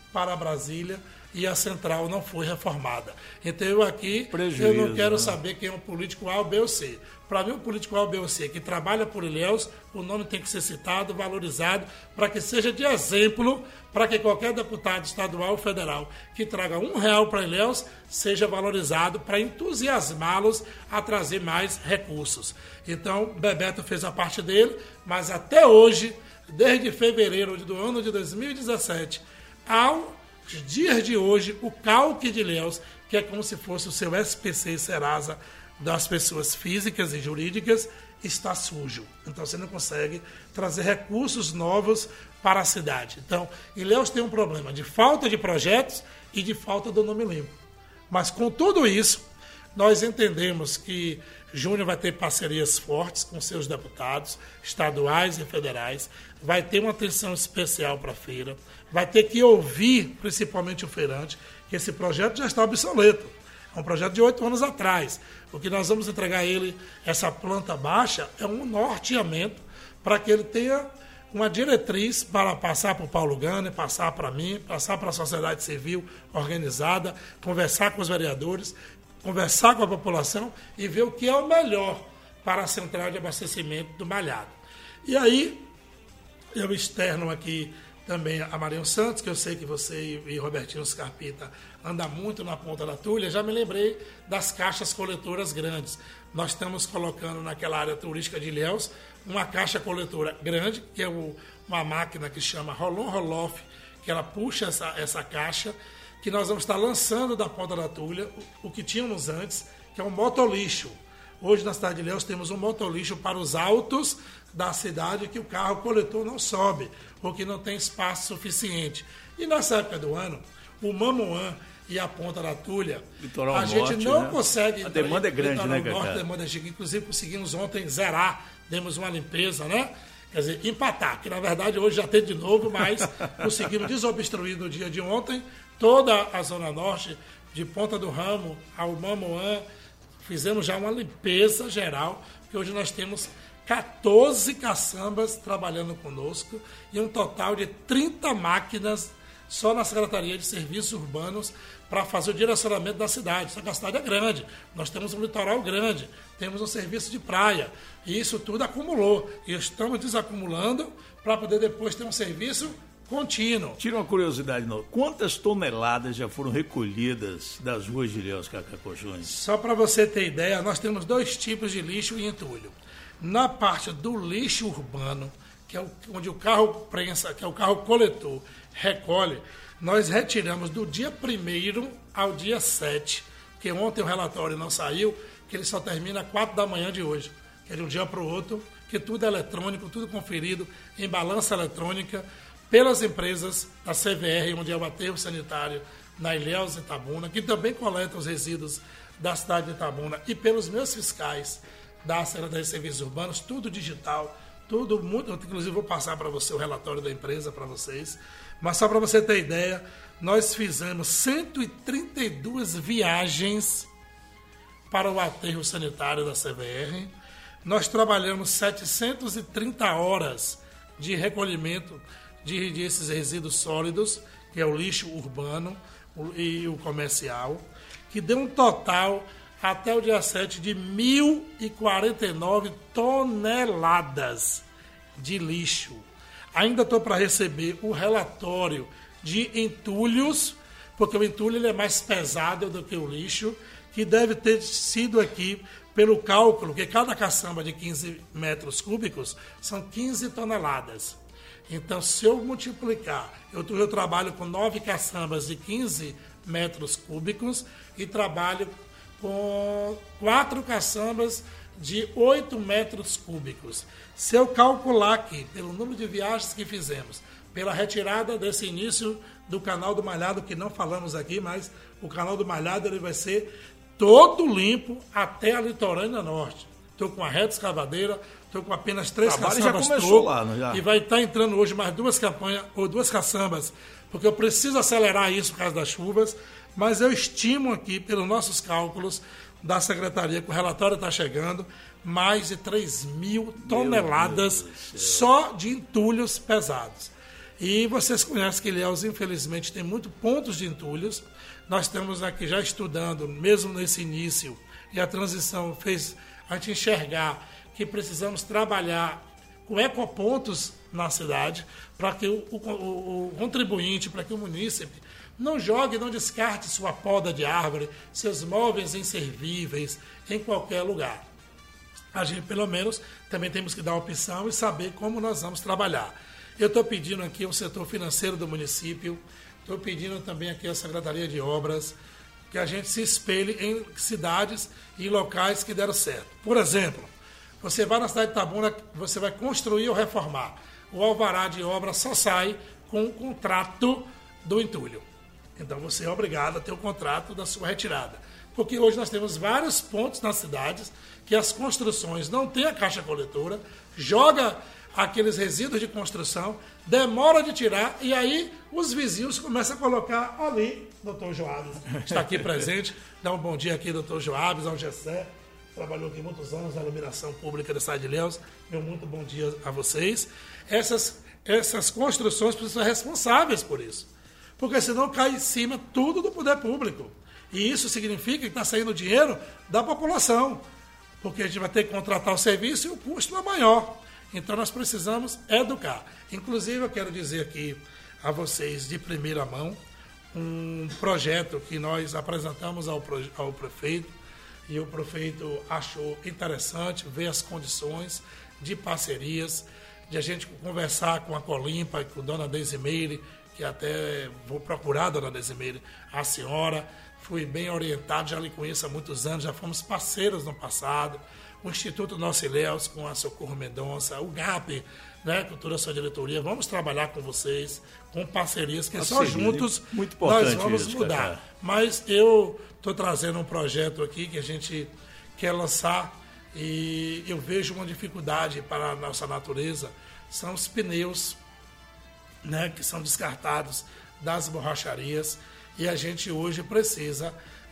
para Brasília e a central não foi reformada. Então eu aqui, Prejuízo, eu não quero né? saber quem é o político A, o B ou C. Para mim, o político A, o B ou C que trabalha por Ilhéus, o nome tem que ser citado, valorizado, para que seja de exemplo, para que qualquer deputado estadual ou federal que traga um real para Ilhéus seja valorizado, para entusiasmá-los a trazer mais recursos. Então, Bebeto fez a parte dele, mas até hoje, desde fevereiro do ano de dois mil e dezessete, ao dias de hoje, o calque de Ilhéus, que é como se fosse o seu S P C e Serasa das pessoas físicas e jurídicas, está sujo. Então você não consegue trazer recursos novos para a cidade. Então, Ilhéus tem um problema de falta de projetos e de falta do nome limpo. Mas com tudo isso, nós entendemos que Júnior vai ter parcerias fortes com seus deputados estaduais e federais, vai ter uma atenção especial para a feira, vai ter que ouvir, principalmente o feirante, que esse projeto já está obsoleto. É um projeto de oito anos atrás. O que nós vamos entregar a ele, essa planta baixa, é um norteamento para que ele tenha uma diretriz para passar para o Paulo Gane, passar para mim, passar para a sociedade civil organizada, conversar com os vereadores, conversar com a população e ver o que é o melhor para a central de abastecimento do Malhado. E aí, eu externo aqui também a Marinho Santos, que eu sei que você e Robertinho Scarpita andam muito na Ponta da Tulha. Já me lembrei das caixas coletoras grandes. Nós estamos colocando naquela área turística de Ilhéus uma caixa coletora grande, que é o, uma máquina que chama Rolon Roloff, que ela puxa essa, essa caixa, que nós vamos estar lançando da Ponta da Tulha o, o que tínhamos antes, que é um motolixo. Hoje na cidade de Ilhéus temos um motolixo para os altos da cidade que o carro coletor não sobe, ou que não tem espaço suficiente. E nessa época do ano, o Mamoã e a Ponta da Tulha, Litoral a gente Norte, não né? consegue... A demanda é grande, né, Norte, Cacá? a demanda é gigante. Inclusive, conseguimos ontem zerar, demos uma limpeza, né? Quer dizer, empatar, que na verdade hoje já tem de novo, mas conseguimos desobstruir no dia de ontem toda a Zona Norte, de Ponta do Ramo ao Mamoã. Fizemos já uma limpeza geral, porque hoje nós temos quatorze caçambas trabalhando conosco e um total de trinta máquinas só na Secretaria de Serviços Urbanos para fazer o direcionamento da cidade. Só que a cidade é grande, nós temos um litoral grande, temos um serviço de praia, e isso tudo acumulou. E estamos desacumulando para poder depois ter um serviço contínuo. Tira uma curiosidade, não. Quantas toneladas já foram recolhidas das ruas de Ilhéus, Cacá Cochões? Só para você ter ideia, nós temos dois tipos de lixo e entulho. Na parte do lixo urbano, que é o, onde o carro prensa, que é o carro coletor, recolhe, nós retiramos do dia primeiro ao dia sete, porque ontem o relatório não saiu, que ele só termina às quatro da manhã de hoje, que é de um dia para o outro, que tudo é eletrônico, tudo conferido em balança eletrônica, pelas empresas da C V R, onde é o aterro sanitário na Ilhéus e Itabuna, que também coleta os resíduos da cidade de Itabuna, e pelos meus fiscais da Secretaria de Serviços Urbanos, tudo digital, tudo muito... Inclusive vou passar para você o relatório da empresa para vocês, mas só para você ter ideia, nós fizemos cento e trinta e duas viagens para o aterro sanitário da C V R, nós trabalhamos setecentas e trinta horas de recolhimento de, de esses resíduos sólidos, que é o lixo urbano o, e o comercial, que deu um total até o dia sete de mil e quarenta e nove toneladas de lixo. Ainda estou para receber o relatório de entulhos, porque o entulho ele é mais pesado do que o lixo, que deve ter sido aqui, pelo cálculo, que cada caçamba de quinze metros cúbicos são quinze toneladas. Então, se eu multiplicar, eu, eu trabalho com nove caçambas de quinze metros cúbicos e trabalho com quatro caçambas de oito metros cúbicos. Se eu calcular aqui, pelo número de viagens que fizemos, pela retirada desse início do canal do Malhado, que não falamos aqui, mas o canal do Malhado ele vai ser todo limpo até a litorânea norte. Estou com a reta escavadeira, estou com apenas três caçambas já começou lá, não já? E vai estar entrando hoje mais duas campanhas, ou duas caçambas, porque eu preciso acelerar isso por causa das chuvas, mas eu estimo aqui, pelos nossos cálculos da Secretaria, que o relatório está chegando, mais de três mil toneladas só de entulhos pesados. E vocês conhecem que Ilhéus, infelizmente, tem muitos pontos de entulhos. Nós estamos aqui já estudando, mesmo nesse início, e a transição fez a gente enxergar que precisamos trabalhar com ecopontos na cidade, para que o, o, o contribuinte, para que o munícipe não jogue, não descarte sua poda de árvore, seus móveis inservíveis em qualquer lugar. A gente, pelo menos, também temos que dar opção e saber como nós vamos trabalhar. Eu estou pedindo aqui ao setor financeiro do município, estou pedindo também aqui à Secretaria de Obras, que a gente se espelhe em cidades e locais que deram certo. Por exemplo, você vai na cidade de Itabuna, você vai construir ou reformar. O alvará de obra só sai com o contrato do entulho. Então você é obrigado a ter o contrato da sua retirada. Porque hoje nós temos vários pontos nas cidades que as construções não têm a caixa coletora, joga aqueles resíduos de construção, demora de tirar, e aí os vizinhos começam a colocar ali, doutor Joabes está aqui presente, dá um bom dia aqui, doutor Joabes, ao Gessé, trabalhou aqui muitos anos na iluminação pública da cidade de Ilhéus, meu muito bom dia a vocês. Essas, essas construções precisam ser responsáveis por isso, porque senão cai em cima tudo do poder público, e isso significa que está saindo dinheiro da população, porque a gente vai ter que contratar o serviço e o custo é maior. Então nós precisamos educar. Inclusive eu quero dizer aqui a vocês de primeira mão um projeto que nós apresentamos ao, ao prefeito, e o prefeito achou interessante ver as condições de parcerias, de a gente conversar com a Colimpa, com a dona Desimeire, que até vou procurar a dona Desimeire, a senhora, fui bem orientado, já lhe conheço há muitos anos, já fomos parceiros no passado, o Instituto Nosso Ilhéus com a Socorro Mendonça, o G A P, né, com toda a sua diretoria, vamos trabalhar com vocês, com parcerias, que só juntos muito importante nós vamos isso, mudar. cara. Mas eu estou trazendo um projeto aqui que a gente quer lançar e eu vejo uma dificuldade para a nossa natureza, são os pneus, né, que são descartados das borracharias, e a gente hoje precisa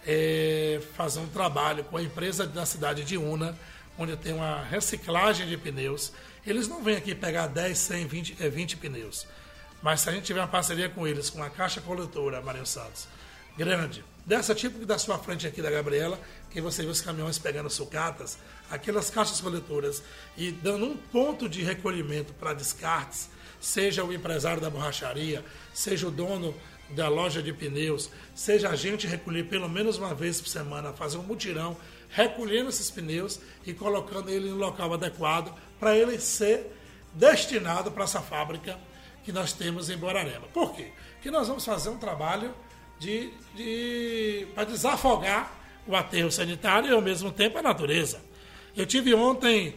é, fazer um trabalho com a empresa da cidade de Una, onde tem uma reciclagem de pneus. Eles não vêm aqui pegar dez, cem, vinte, vinte pneus. Mas se a gente tiver uma parceria com eles, com a caixa coletora, Marinho Santos, grande, dessa tipo que da sua frente aqui da Gabriela, que você vê os caminhões pegando sucatas, aquelas caixas coletoras, e dando um ponto de recolhimento para descartes, seja o empresário da borracharia, seja o dono da loja de pneus, seja a gente recolher pelo menos uma vez por semana, fazer um mutirão, recolhendo esses pneus e colocando ele no local adequado para ele ser destinado para essa fábrica que nós temos em Borarema. Por quê? Porque nós vamos fazer um trabalho de, de, para desafogar o aterro sanitário e ao mesmo tempo a natureza. Eu tive ontem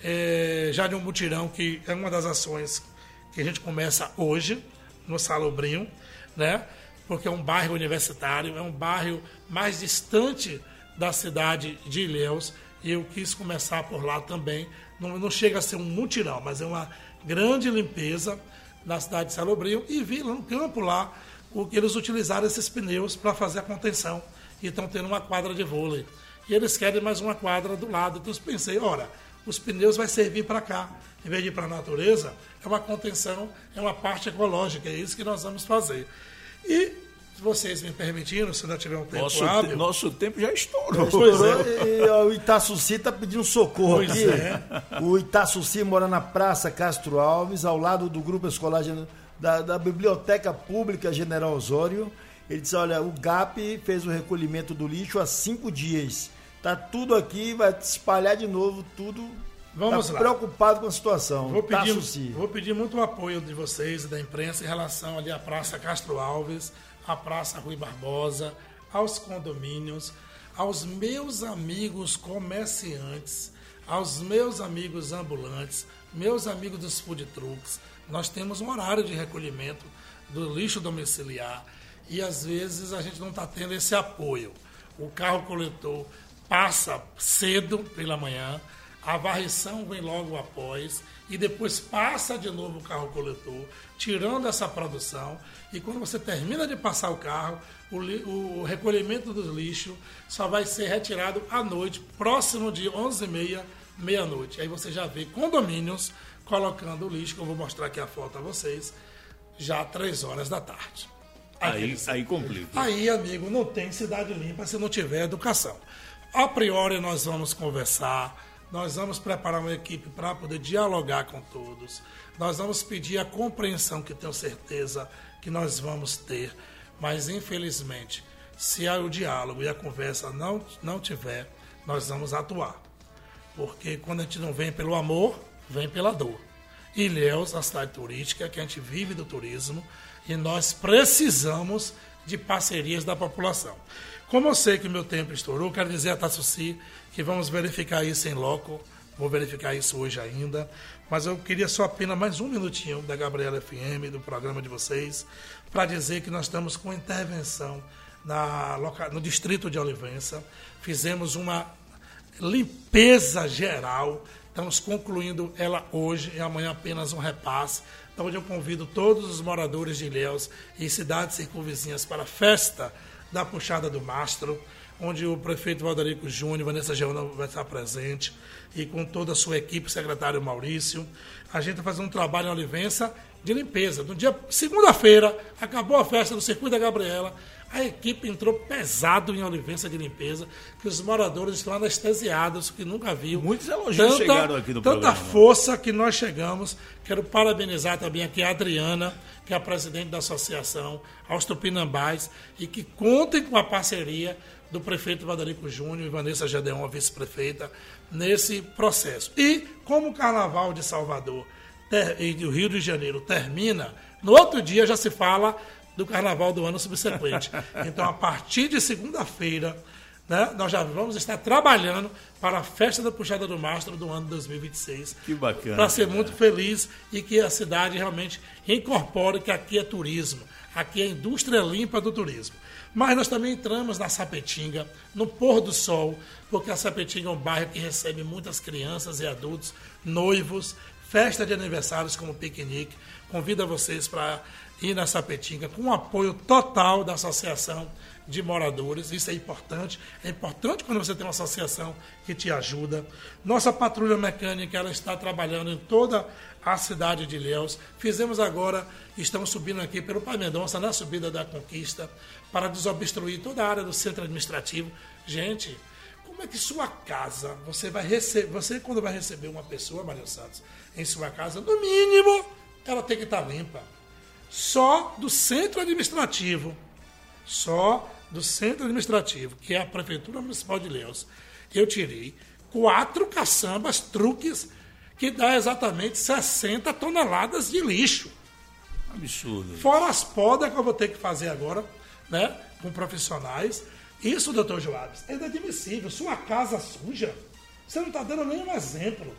é, já de um mutirão, que é uma das ações que a gente começa hoje no Salobrinho, né? Porque é um bairro universitário, é um bairro mais distante da cidade de Ilhéus, e eu quis começar por lá também. Não, não chega a ser um mutirão, mas é uma grande limpeza na cidade de Salobrinho, e vi lá no campo lá o que eles utilizaram esses pneus para fazer a contenção, e estão tendo uma quadra de vôlei. E eles querem mais uma quadra do lado. Então eu pensei, ora, os pneus vai servir para cá, em vez de ir para a natureza, é uma contenção, é uma parte ecológica, é isso que nós vamos fazer. E, se vocês me permitiram, se não tiver um tempo nosso hábil... Te, nosso tempo já estourou. Pois é. E, e, o Itaçuci está pedindo socorro pois aqui. É. O Itaçuci mora na Praça Castro Alves, ao lado do Grupo Escolar da, da Biblioteca Pública General Osório. Ele disse, olha, o G A P fez o recolhimento do lixo há cinco dias. Está tudo aqui, vai espalhar de novo tudo. Vamos tá lá. Preocupado com a situação. Vou pedir, Itaçuci. vou pedir muito o apoio de vocês e da imprensa em relação ali à Praça Castro Alves, à Praça Rui Barbosa, aos condomínios, aos meus amigos comerciantes, aos meus amigos ambulantes, meus amigos dos food trucks. Nós temos um horário de recolhimento do lixo domiciliar e às vezes a gente não está tendo esse apoio. O carro coletor passa cedo pela manhã, a varrição vem logo após e depois passa de novo o carro coletor, tirando essa produção, e quando você termina de passar o carro, o, li, o recolhimento do lixo só vai ser retirado à noite, próximo de onze e meia, meia-noite. Aí você já vê condomínios colocando o lixo, que eu vou mostrar aqui a foto a vocês, já três horas da tarde. Aí, aí complica. Aí, amigo, não tem cidade limpa se não tiver educação. A priori, nós vamos conversar, nós vamos preparar uma equipe para poder dialogar com todos, nós vamos pedir a compreensão, que tenho certeza que nós vamos ter, mas, infelizmente, se o diálogo e a conversa não, não tiver, nós vamos atuar. Porque quando a gente não vem pelo amor, vem pela dor. Ilhéus, a cidade turística, que a gente vive do turismo, e nós precisamos de parcerias da população. Como eu sei que o meu tempo estourou, quero dizer a Tassuci que vamos verificar isso em loco, vou verificar isso hoje ainda, mas eu queria só apenas mais um minutinho da Gabriela F M, do programa de vocês, para dizer que nós estamos com intervenção na, no distrito de Olivença, fizemos uma limpeza geral, estamos concluindo ela hoje e amanhã apenas um repasse, onde eu convido todos os moradores de Ilhéus e cidades circunvizinhas para a festa da Puxada do Mastro, onde o prefeito Valdarico Júnior, Vanessa Geona vai estar presente, e com toda a sua equipe, o secretário Maurício. A gente vai fazer um trabalho em Olivença de limpeza. No dia segunda-feira, acabou a festa do Circuito da Gabriela, a equipe entrou pesado em Olivença de limpeza, que os moradores estão anestesiados, que nunca viu. Muitos elogios tanta, chegaram aqui no tanta programa. Tanta força que nós chegamos. Quero parabenizar também aqui a Adriana, que é a presidente da associação, aos Tupinambás, e que contem com a parceria do prefeito Valdarico Júnior e Vanessa Gedeon, a vice-prefeita, nesse processo. E como o Carnaval de Salvador ter, e do Rio de Janeiro termina, no outro dia já se fala do Carnaval do ano subsequente. Então, a partir de segunda-feira, né, nós já vamos estar trabalhando para a festa da Puxada do Mastro do ano dois mil e vinte e seis. Que bacana. Para ser cara. muito feliz e que a cidade realmente incorpore que aqui é turismo, aqui é indústria limpa do turismo. Mas nós também entramos na Sapetinga, no pôr do sol, porque a Sapetinga é um bairro que recebe muitas crianças e adultos, noivos, festa de aniversários como piquenique. Convido a vocês para ir na Sapetinga com o apoio total da Associação de Moradores. Isso é importante. É importante quando você tem uma associação que te ajuda. Nossa patrulha mecânica, ela está trabalhando em toda a cidade de Ilhéus. Fizemos agora, estamos subindo aqui pelo Pai Mendonça, na subida da Conquista, para desobstruir toda a área do centro administrativo. Gente, como é que sua casa, você vai receber, você quando vai receber uma pessoa, Maria Santos, em sua casa, no mínimo, ela tem que estar limpa. Só do centro administrativo, só do centro administrativo, que é a Prefeitura Municipal de Ilhéus, eu tirei quatro caçambas, truques, que dá exatamente sessenta toneladas de lixo. Absurdo. Fora as podas que eu vou ter que fazer agora, né, com profissionais. Isso, doutor Joabes, é inadmissível. Sua casa suja, você não está dando nenhum exemplo.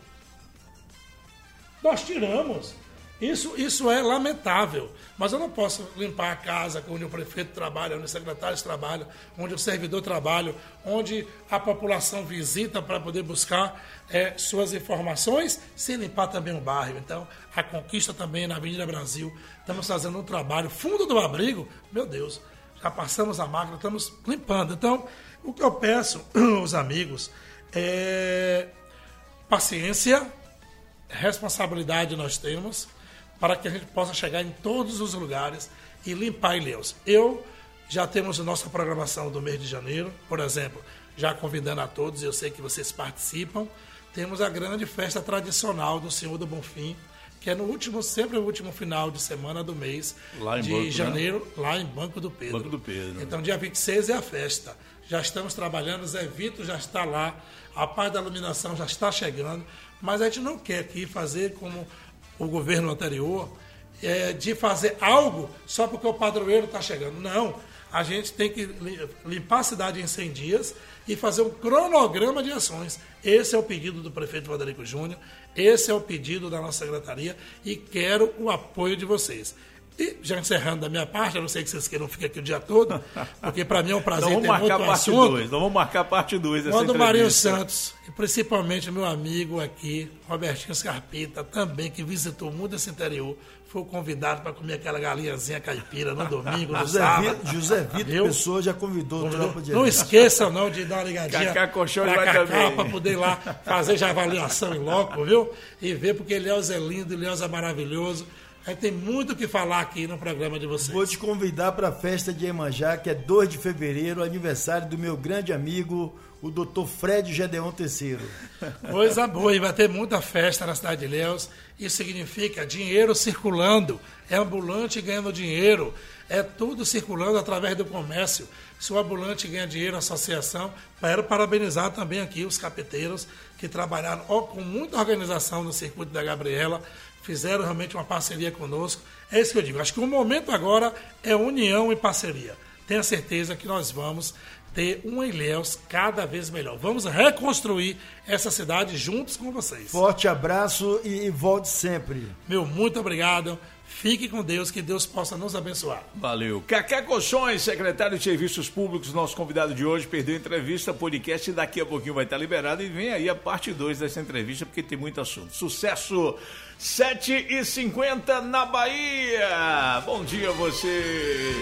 Nós tiramos. Isso, isso é lamentável, mas eu não posso limpar a casa onde o prefeito trabalha, onde os secretários trabalham, onde o servidor trabalha, onde a população visita para poder buscar é, suas informações, sem limpar também o bairro. Então, a Conquista também na Avenida Brasil, estamos fazendo um trabalho. Fundo do abrigo, meu Deus, já passamos a máquina, estamos limpando. Então, o que eu peço aos amigos é paciência, responsabilidade nós temos, para que a gente possa chegar em todos os lugares e limpar Ilhéus. Eu já temos a nossa programação do mês de janeiro, por exemplo, já convidando a todos, eu sei que vocês participam, temos a grande festa tradicional do Senhor do Bonfim, que é no último, sempre no último final de semana do mês lá de Banco, janeiro, né? lá em Banco do Pedro. Banco do Pedro. Então, dia vinte e seis é a festa. Já estamos trabalhando, Zé Vitor já está lá, a parte da iluminação já está chegando, mas a gente não quer aqui fazer como o governo anterior, é, de fazer algo só porque o padroeiro está chegando. Não, a gente tem que limpar a cidade em cem dias e fazer um cronograma de ações. Esse é o pedido do prefeito Valdarico Júnior, esse é o pedido da nossa secretaria e quero o apoio de vocês. E já encerrando da minha parte, eu não sei que vocês queiram ficar aqui o dia todo, porque para mim é um prazer ter muito assunto. Parte dois, vamos marcar parte dois dessa Quando o entrevista. Marinho Santos, e principalmente meu amigo aqui, Robertinho Scarpita, também, que visitou muito esse interior, foi convidado para comer aquela galinhazinha caipira no domingo, no José sábado. Vitor, José Vitor Pessoa já convidou o tropa de Não esqueçam não de dar uma ligadinha Cacá Colchão pra vai Cacá também. para poder ir lá fazer já avaliação em loco, viu? E ver, porque Ilhéus é lindo, Ilhéus é maravilhoso. É, tem muito o que falar aqui no programa de vocês. Vou te convidar para a festa de Iemanjá, que é dois de fevereiro, aniversário do meu grande amigo, o doutor Fred Gedeon terceiro. Coisa boa, e vai ter muita festa na cidade de Ilhéus. Isso significa dinheiro circulando, é ambulante ganhando dinheiro, é tudo circulando através do comércio. Se o ambulante ganha dinheiro, a associação, quero parabenizar também aqui os capeteiros que trabalharam ó, com muita organização no circuito da Gabriela, fizeram realmente uma parceria conosco. É isso que eu digo. Acho que o momento agora é união e parceria. Tenha certeza que nós vamos ter um Ilhéus cada vez melhor. Vamos reconstruir essa cidade juntos com vocês. Forte abraço e, e volte sempre. Meu, muito obrigado. Fique com Deus, que Deus possa nos abençoar. Valeu. Cacá Colchões, secretário de Serviços Públicos, nosso convidado de hoje, perdeu a entrevista, podcast daqui a pouquinho vai estar liberado e vem aí a parte dois dessa entrevista, porque tem muito assunto. Sucesso! sete e cinquenta na Bahia. Bom dia a você.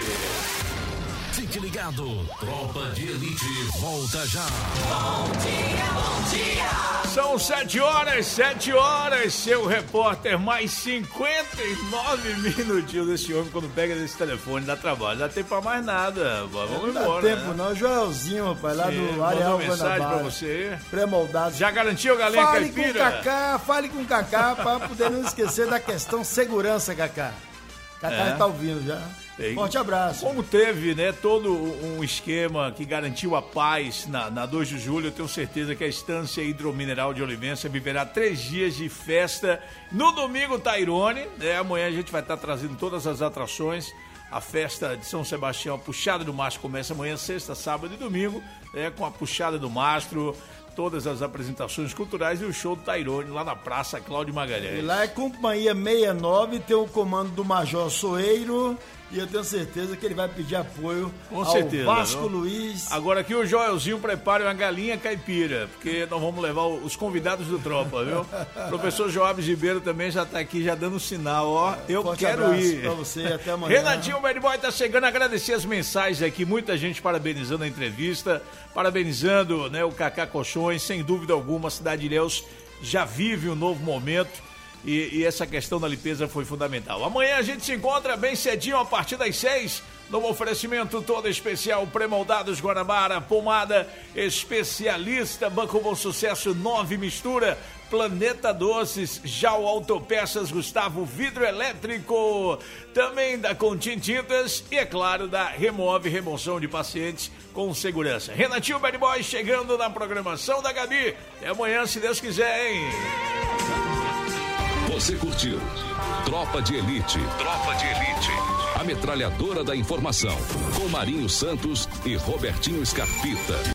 Fique ligado, Tropa de Elite volta já. Bom dia, bom dia. São sete horas, sete horas, seu repórter, mais cinquenta e nove minutinhos desse homem quando pega desse telefone, dá trabalho, não dá tempo pra mais nada, vamos não embora. Não dá tempo né? não, Joelzinho, rapaz, lá Sim, do Areal Guanabara. mensagem pra você. Pré-moldado. Já garantiu, galinha fale caipira? Fale com o Cacá, fale com o Cacá, pra poder não esquecer da questão segurança, Cacá. Cacá É. já tá ouvindo já. Forte abraço. Como teve, né, todo um esquema que garantiu a paz na, na dois de julho, eu tenho certeza que a Estância Hidromineral de Olivença viverá três dias de festa. No domingo, Tairone, né, amanhã a gente vai estar trazendo todas as atrações. A festa de São Sebastião, a Puxada do Mastro, começa amanhã, sexta, sábado e domingo, né, com a Puxada do Mastro, todas as apresentações culturais e o show do Tairone lá na Praça Cláudio Magalhães. E lá é Companhia sessenta e nove, tem o comando do Major Soeiro. E eu tenho certeza que ele vai pedir apoio Com ao certeza, Vasco viu? Luiz. Agora aqui o Joelzinho prepare uma galinha caipira, porque nós vamos levar os convidados do Tropa, viu? O professor Joabes Ribeiro também já tá aqui, já dando sinal, ó. Eu Forte quero abraço ir. pra você, até amanhã. Renatinho Bad Boy tá chegando, agradecer as mensagens aqui, muita gente parabenizando a entrevista, parabenizando, né, o Cacá Colchões, sem dúvida alguma, a cidade de Ilhéus já vive um novo momento. E, e essa questão da limpeza foi fundamental. Amanhã a gente se encontra bem cedinho a partir das seis, no oferecimento todo especial, pré-moldados Guanabara, pomada especialista, Banco Bom Sucesso, nove mistura, Planeta Doces, Jau Autopeças, Gustavo Vidro Elétrico, também da Contim Tintas e, é claro, da Remove Remoção de Pacientes com Segurança. Renatinho Bad Boy chegando na programação da Gabi. Até amanhã, se Deus quiser, hein? Você curtiu Tropa de Elite. Tropa de Elite. A metralhadora da informação. Com Marinho Santos e Robertinho Scarpita.